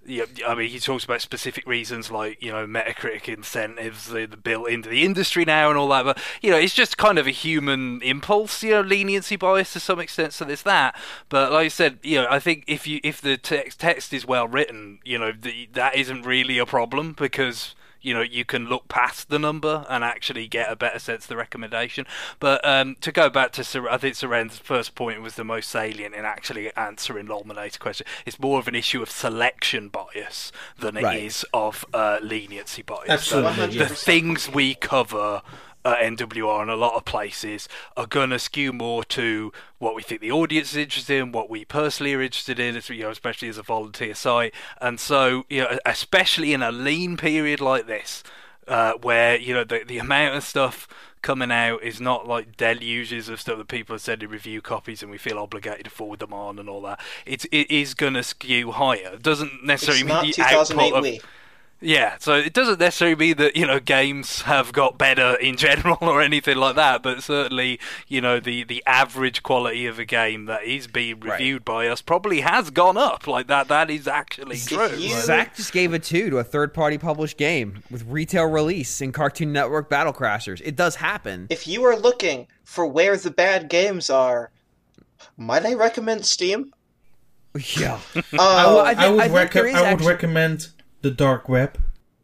Yeah, I mean, he talks about specific reasons like, Metacritic incentives they're built into the industry now and all that, but, it's just kind of a human impulse, leniency bias to some extent, so there's that. But like I said, I think if the text is well written, that isn't really a problem, because you can look past the number and actually get a better sense of the recommendation. But to go back to, I think Soren's first point was the most salient in actually answering Lolminator's question. It's more of an issue of selection bias than it is of leniency bias. Absolutely. The things we cover at NWR in a lot of places are going to skew more to what we think the audience is interested in, what we personally are interested in, especially as a volunteer site. And so, especially in a lean period like this, where, the amount of stuff coming out is not like deluges of stuff that people are sending review copies and we feel obligated to forward them on and all that. It is going to skew higher. It doesn't necessarily mean the output of... Yeah, so it doesn't necessarily mean that, games have got better in general or anything like that, but certainly, the average quality of a game that is being reviewed by us probably has gone up. Like that is actually true. Zach just gave a 2 to a third-party published game with retail release in Cartoon Network Battle Crashers. It does happen. If you are looking for where the bad games are, might I recommend Steam? Yeah. I would recommend the dark web.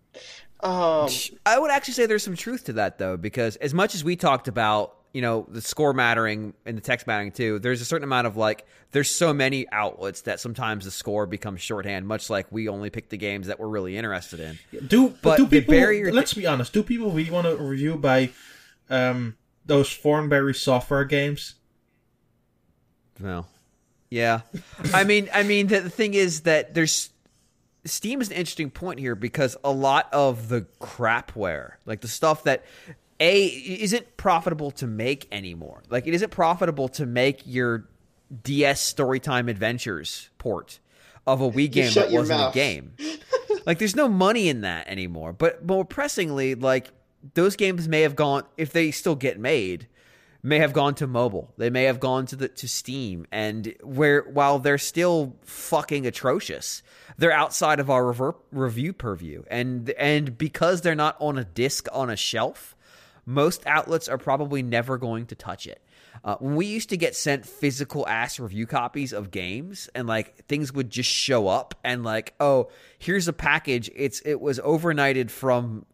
I would actually say there's some truth to that, though, because as much as we talked about, the score mattering and the text mattering too, there's a certain amount of there's so many outlets that sometimes the score becomes shorthand, much like we only pick the games that we're really interested in. Let's be honest, do people really want to review by those Thornberry software games? No. Yeah. I mean, the thing is that Steam is an interesting point here because a lot of the crapware, like the stuff that isn't profitable to make anymore. Like it isn't profitable to make your DS Storytime Adventures port of a Wii game that wasn't a game. Like there's no money in that anymore. But more pressingly, like those games may have gone, if they still get made, may have gone to mobile. They may have gone to Steam, and while they're still fucking atrocious, they're outside of our review purview. And because they're not on a disc on a shelf, most outlets are probably never going to touch it. When we used to get sent physical ass review copies of games, and things would just show up, and oh, here's a package. It was overnighted from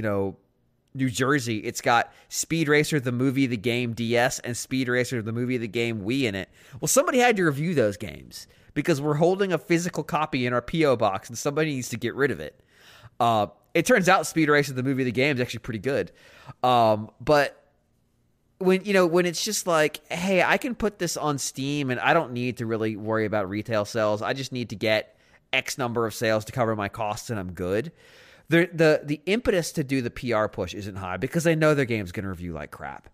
New Jersey. It's got Speed Racer the movie, the game DS, and Speed Racer the movie, the game Wii in it. Well, somebody had to review those games because we're holding a physical copy in our P.O. box, and somebody needs to get rid of it. It turns out Speed Racer the movie, the game is actually pretty good. But when it's just hey, I can put this on Steam and I don't need to really worry about retail sales. I just need to get X number of sales to cover my costs and I'm good. The impetus to do the PR push isn't high because they know their game's going to review like crap.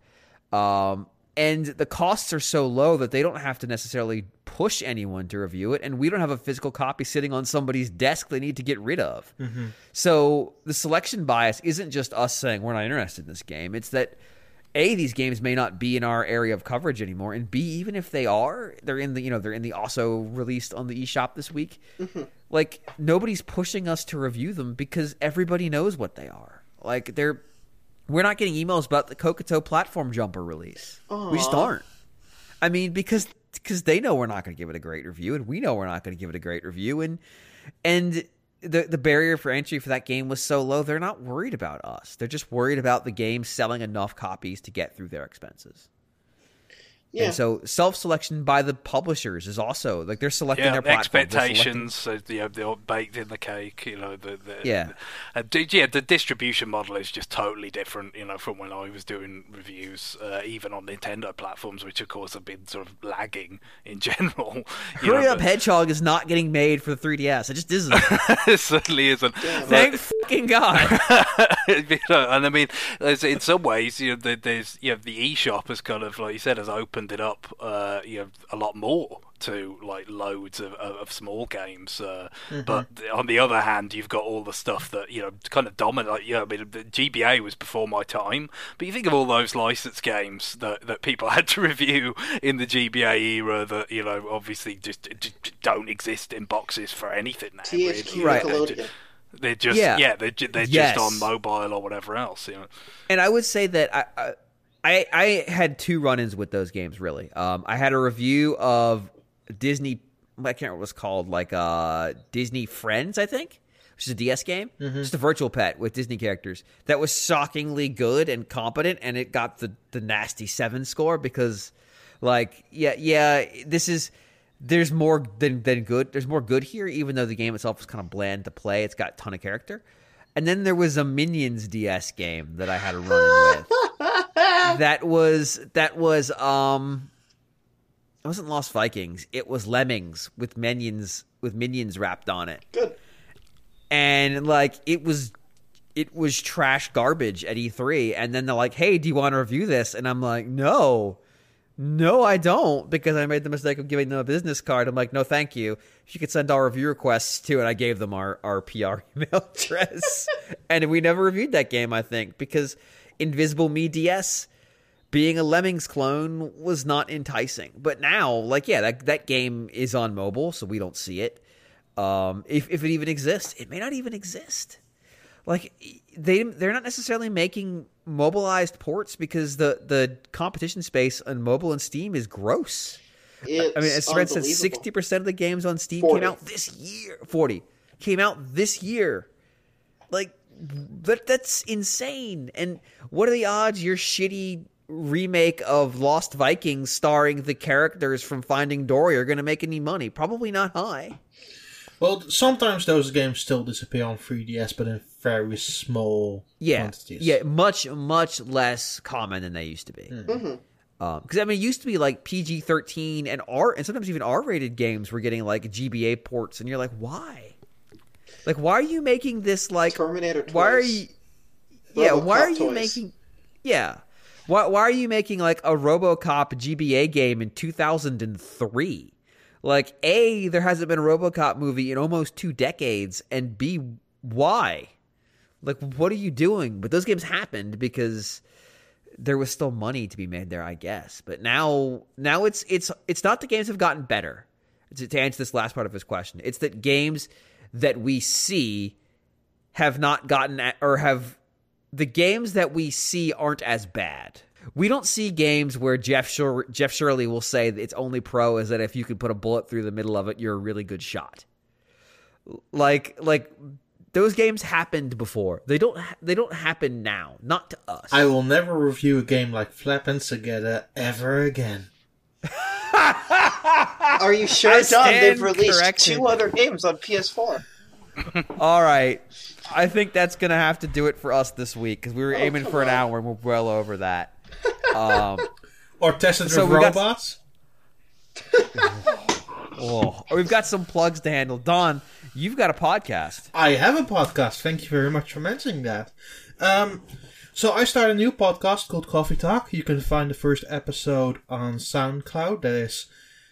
And the costs are so low that they don't have to necessarily push anyone to review it, and we don't have a physical copy sitting on somebody's desk they need to get rid of. Mm-hmm. So the selection bias isn't just us saying we're not interested in this game. It's that A, these games may not be in our area of coverage anymore, and B, even if they are, they're in the also released on the eShop this week. Mm-hmm. Nobody's pushing us to review them because everybody knows what they are. We're not getting emails about the Kokoto platform jumper release. Aww. We just aren't. I mean, because they know we're not going to give it a great review, and we know we're not going to give it a great review, and the barrier for entry for that game was so low, they're not worried about us. They're just worried about the game selling enough copies to get through their expenses. Yeah. And so self-selection by the publishers is also they're selecting their platform. Expectations, they're baked in the cake. The distribution model is just totally different. From when I was doing reviews, even on Nintendo platforms, which of course have been sort of lagging in general. Hurry Up Hedgehog is not getting made for the 3DS. It just isn't. It certainly isn't. Thank fucking God. And I mean, in some ways, there's the eShop has kind of, like you said, has opened opened it up, a lot more to like loads of small games. But on the other hand, you've got all the stuff that kind of dominate. I mean, the GBA was before my time, but you think of all those licensed games that people had to review in the GBA era that obviously just don't exist in boxes for anything now. THQ Right. Nickelodeon. They're just they're Yes. just on mobile or whatever else. And I would say that I had two run-ins with those games, really. I had a review of Disney, I can't remember what it was called, like Disney Friends, I think, which is a DS game. Just a virtual pet with Disney characters. That was shockingly good and competent, and it got the nasty 7 score because, there's more than good. There's more good here, even though the game itself is kind of bland to play. It's got a ton of character. And then there was a Minions DS game that I had a run-in with. That was it wasn't Lost Vikings. It was Lemmings with minions wrapped on it. Good. And it was trash garbage at E3. And then they're like, "Hey, do you want to review this?" And I'm like, "No, I don't," because I made the mistake of giving them a business card. I'm like, "No, thank you. If you could send our review requests to," and I gave them our PR email address. And we never reviewed that game, I think, because Invisible Me DS being a Lemmings clone was not enticing. But now, that game is on mobile, so we don't see it. If it even exists, it may not even exist. They're not necessarily making mobilized ports because the competition space on mobile and Steam is gross. As Fred said, 60% of the games on Steam 40. came out this year. 40 came out this year. That's insane. And what are the odds your shitty remake of Lost Vikings starring the characters from Finding Dory are going to make any money? Probably not high. Well, sometimes those games still disappear on 3DS, but in very small quantities. Yeah, much, much less common than they used to be. Because it used to be like PG-13 and sometimes even R-rated games were getting GBA ports, and you're like, why? Why are you making this Terminator toys. Why are you? Yeah, RoboCop why are you toys. making? Yeah, why are you making a RoboCop GBA game in 2003? A, there hasn't been a RoboCop movie in almost 2 decades, and B, why? What are you doing? But those games happened because there was still money to be made there, I guess. But now it's not the games have gotten better. To answer this last part of his question, it's that games that we see have not gotten the games that we see aren't as bad. We don't see games where Jeff Shirley will say that its only pro is that if you can put a bullet through the middle of it, you're a really good shot. Those games happened before. They don't happen now. Not to us. I will never review a game like Flappin' Together ever again. Are you sure, Don? They've released corrected. 2 other games on PS4. All right. I think that's going to have to do it for us this week because we were aiming for an hour and we're well over that. Or tested So with we got- robots. We've got some plugs to handle. Don, you've got a podcast. I have a podcast. Thank you very much for mentioning that. So I started a new podcast called Coffee Talk. You can find the first episode on SoundCloud. That is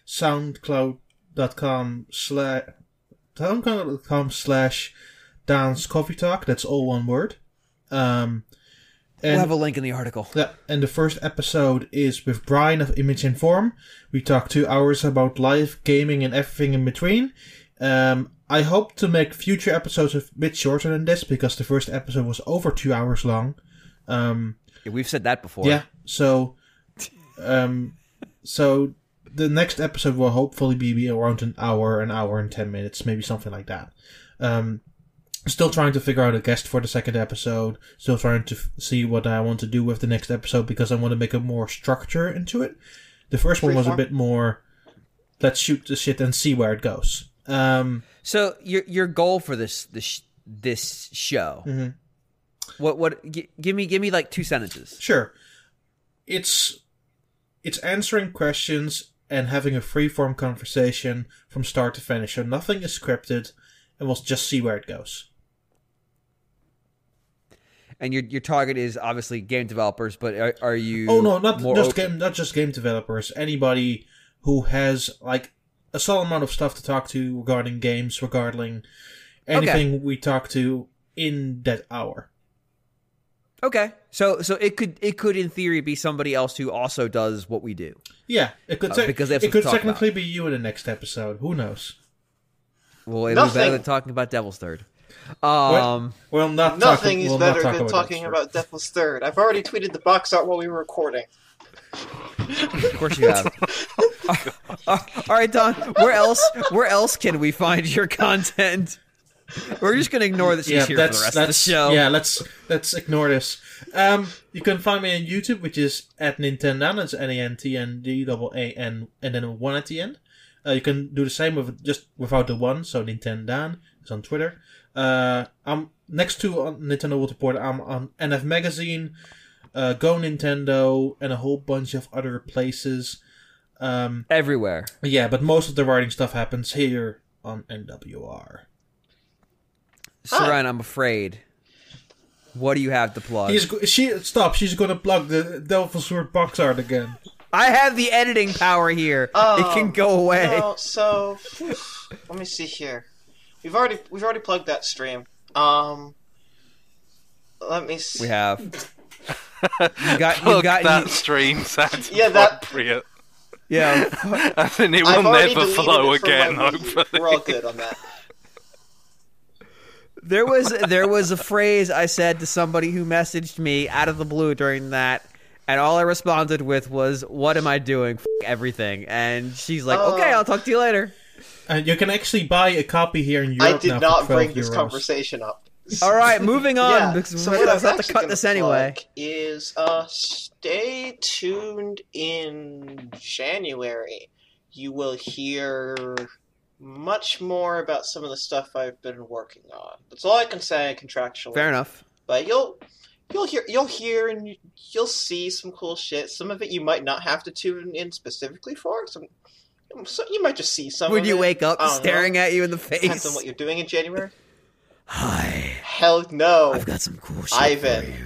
soundcloud.com/Dan's Coffee Talk. That's all one word. We'll have a link in the article. Yeah, and the first episode is with Brian of Image Inform. We talk 2 hours about live gaming and everything in between. I hope to make future episodes a bit shorter than this because the first episode was over 2 hours long. We've said that before. Yeah, so the next episode will hopefully be around an hour and 10 minutes, maybe something like that. Still trying to figure out a guest for the second episode. Still trying to see what I want to do with the next episode because I want to make a more structure into it. The first one was a bit more, let's shoot the shit and see where it goes. So your goal for this show? Mhm. Give me like 2 sentences. Sure. It's answering questions and having a free-form conversation from start to finish. So nothing is scripted, and we'll just see where it goes. and your target is obviously game developers, but are you? Oh no, not more just open? not just game developers. Anybody who has like a solid amount of stuff to talk to regarding games, regarding anything we talk to in that hour. Okay, so it could in theory be somebody else who also does what we do. Yeah, it could because they have it something could to talk technically be you in the next episode. Who knows? Well, it'll be Nothing. better than talking about Devil's Third. Well, Nothing is better than about talking that. about Devil's Third. I've already tweeted the box art while we were recording. Of course you have. All right, Don. Where else can we find your content? We're just gonna ignore that she's here for the rest of the show. Yeah, let's ignore this. You can find me on YouTube, which is at Nintendan. It's NANTNDAAN and then a 1 at the end. You can do the same with just without the 1, so Nintendan is on Twitter. I'm next to on Nintendo World Report. I'm on NF Magazine, Go Nintendo, and a whole bunch of other places. Everywhere. Yeah, but most of the writing stuff happens here on NWR. Saran, I'm afraid. What do you have to plug? She's going to plug the Devil's Sword box art again. I have the editing power here. It can go away. No, so let me see here. We've already plugged that stream. Let me see. We have. Plug that stream sounds appropriate. Yeah. I think it I've will already never deleted flow it from again, my Wii. hopefully. We're all good on that. There was a phrase I said to somebody who messaged me out of the blue during that, and all I responded with was, "What am I doing? F everything." And she's like, "Okay, I'll talk to you later." And you can actually buy a copy here in Europe. I did now not for bring €12. this conversation up. All right, moving on Yeah, because so we're what going I'm to have to actually cut gonna this anyway. plug is stay tuned in January. You will hear much more about some of the stuff I've been working on. That's all I can say contractually. Fair enough. But you'll hear and you'll see some cool shit. Some of it you might not have to tune in specifically for. So you might just see some. Would of you it. wake up I don't staring know. at you in the Depends on face? what you're doing in January. Hi, Hell no. I've got some cool shit Ivan. for you.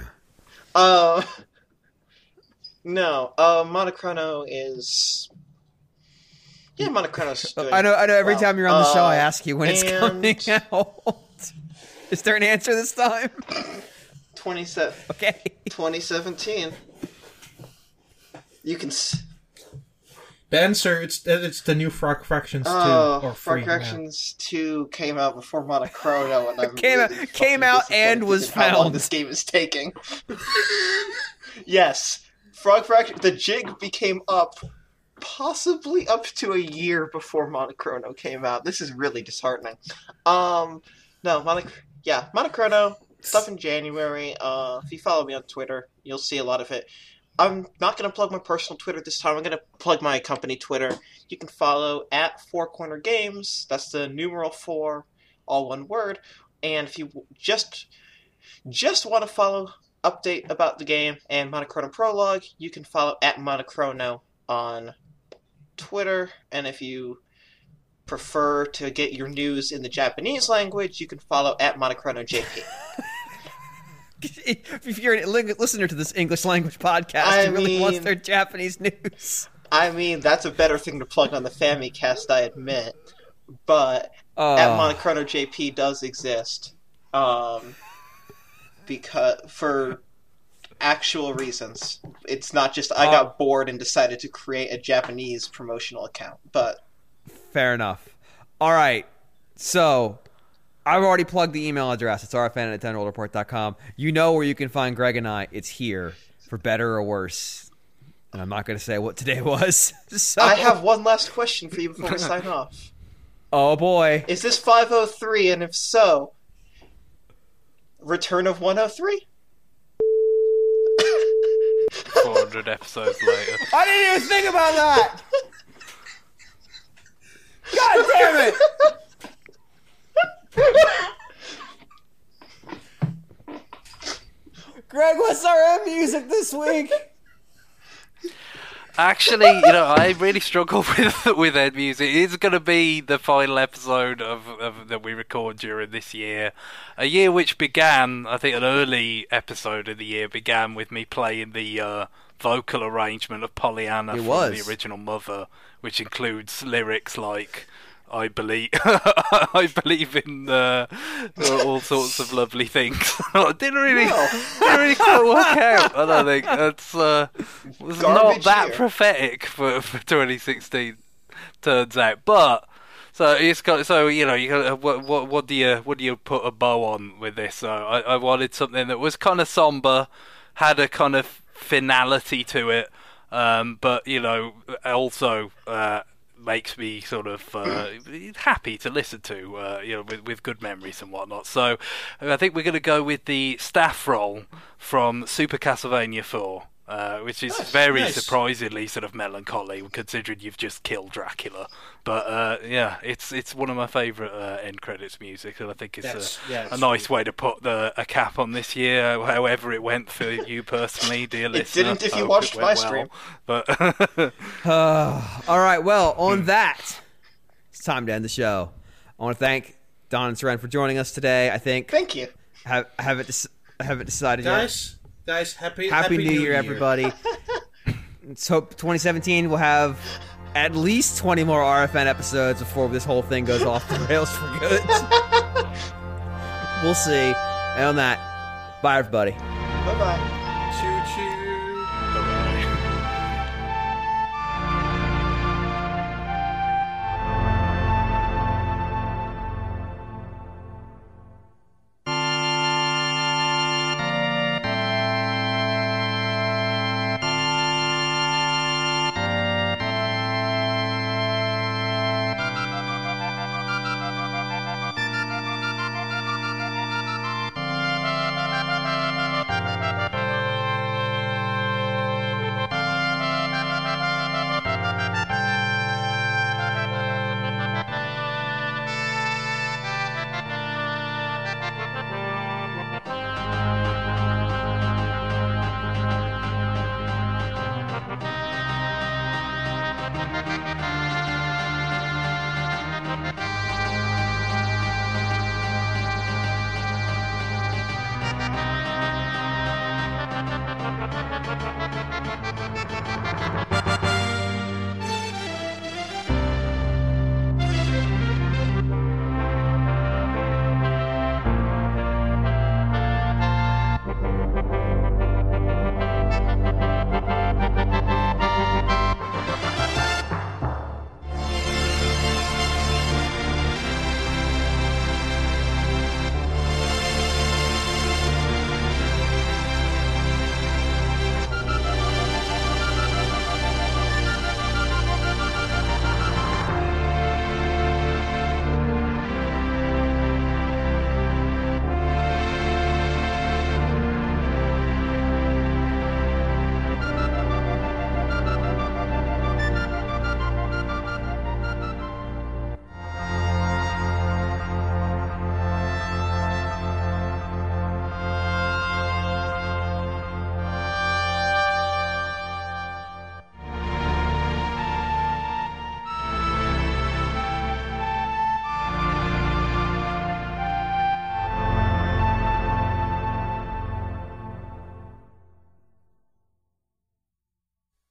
No. Monocrono is. Yeah, Monocrono's doing. I know. Every well. time you're on the show, I ask you when it's and- coming out. Is there an answer this time? 2017. You can. The answer, it's the new Frog Fractions 2. Oh, or Frog 3. Fractions 2 came out before Monocrono, and I'm Came out and was how long found. this game is taking. Yes, Frog Fraction. The jig became up, possibly up to a year before Monocrono came out. This is really disheartening. No, Monocrono stuff in January. If you follow me on Twitter, you'll see a lot of it. I'm not going to plug my personal Twitter this time. I'm going to plug my company Twitter. You can follow at Four Corner Games. That's the numeral 4, all one word. And if you just want to follow update about the game and Monocrono Prologue, you can follow at Monocrono on Twitter. And if you prefer to get your news in the Japanese language, you can follow at Monocrono JP. If you're a listener to this English language podcast who really wants their Japanese news. I mean, that's a better thing to plug on the Famicast, I admit. But at Monocrono JP does exist. Because for actual reasons. It's not just I got bored and decided to create a Japanese promotional account. But fair enough. All right. So I've already plugged the email address. It's rfn@10worldreport.com. You know where you can find Greg and I. It's here, for better or worse. And I'm not going to say what today was. So, I have one last question for you before we sign off. Oh, boy. Is this 503? And if so, Return of 103? 400 episodes later. I didn't even think about that! God damn it! Greg, what's our end music this week? Actually, I really struggle with Ed Music. It's going to be the final episode of that we record during this year. A year which began, I think an early episode of the year began with me playing the vocal arrangement of Pollyanna from the original Mother, which includes lyrics like I believe in all sorts of lovely things. It didn't really quite work out. I don't think that's was not that prophetic for 2016. Turns out, but so it's got you got what do you put a bow on with this? So I wanted something that was kind of somber, had a kind of finality to it, but also makes me sort of happy to listen to, with good memories and whatnot. So I think we're going to go with the staff roll from Super Castlevania 4, which is very surprisingly sort of melancholy, considering you've just killed Dracula. But it's one of my favourite end credits music, and I think it's a nice way to put a cap on this year, however it went for you personally, dear listener. It didn't if you watched my stream. But all right, well, on that, it's time to end the show. I want to thank Don and Seren for joining us today. I think. Thank you. Have it decided yet? Guys, happy New Year, everybody. Let's hope 2017 will have at least 20 more RFN episodes before this whole thing goes off the rails for good. We'll see. And on that, bye, everybody. Bye-bye.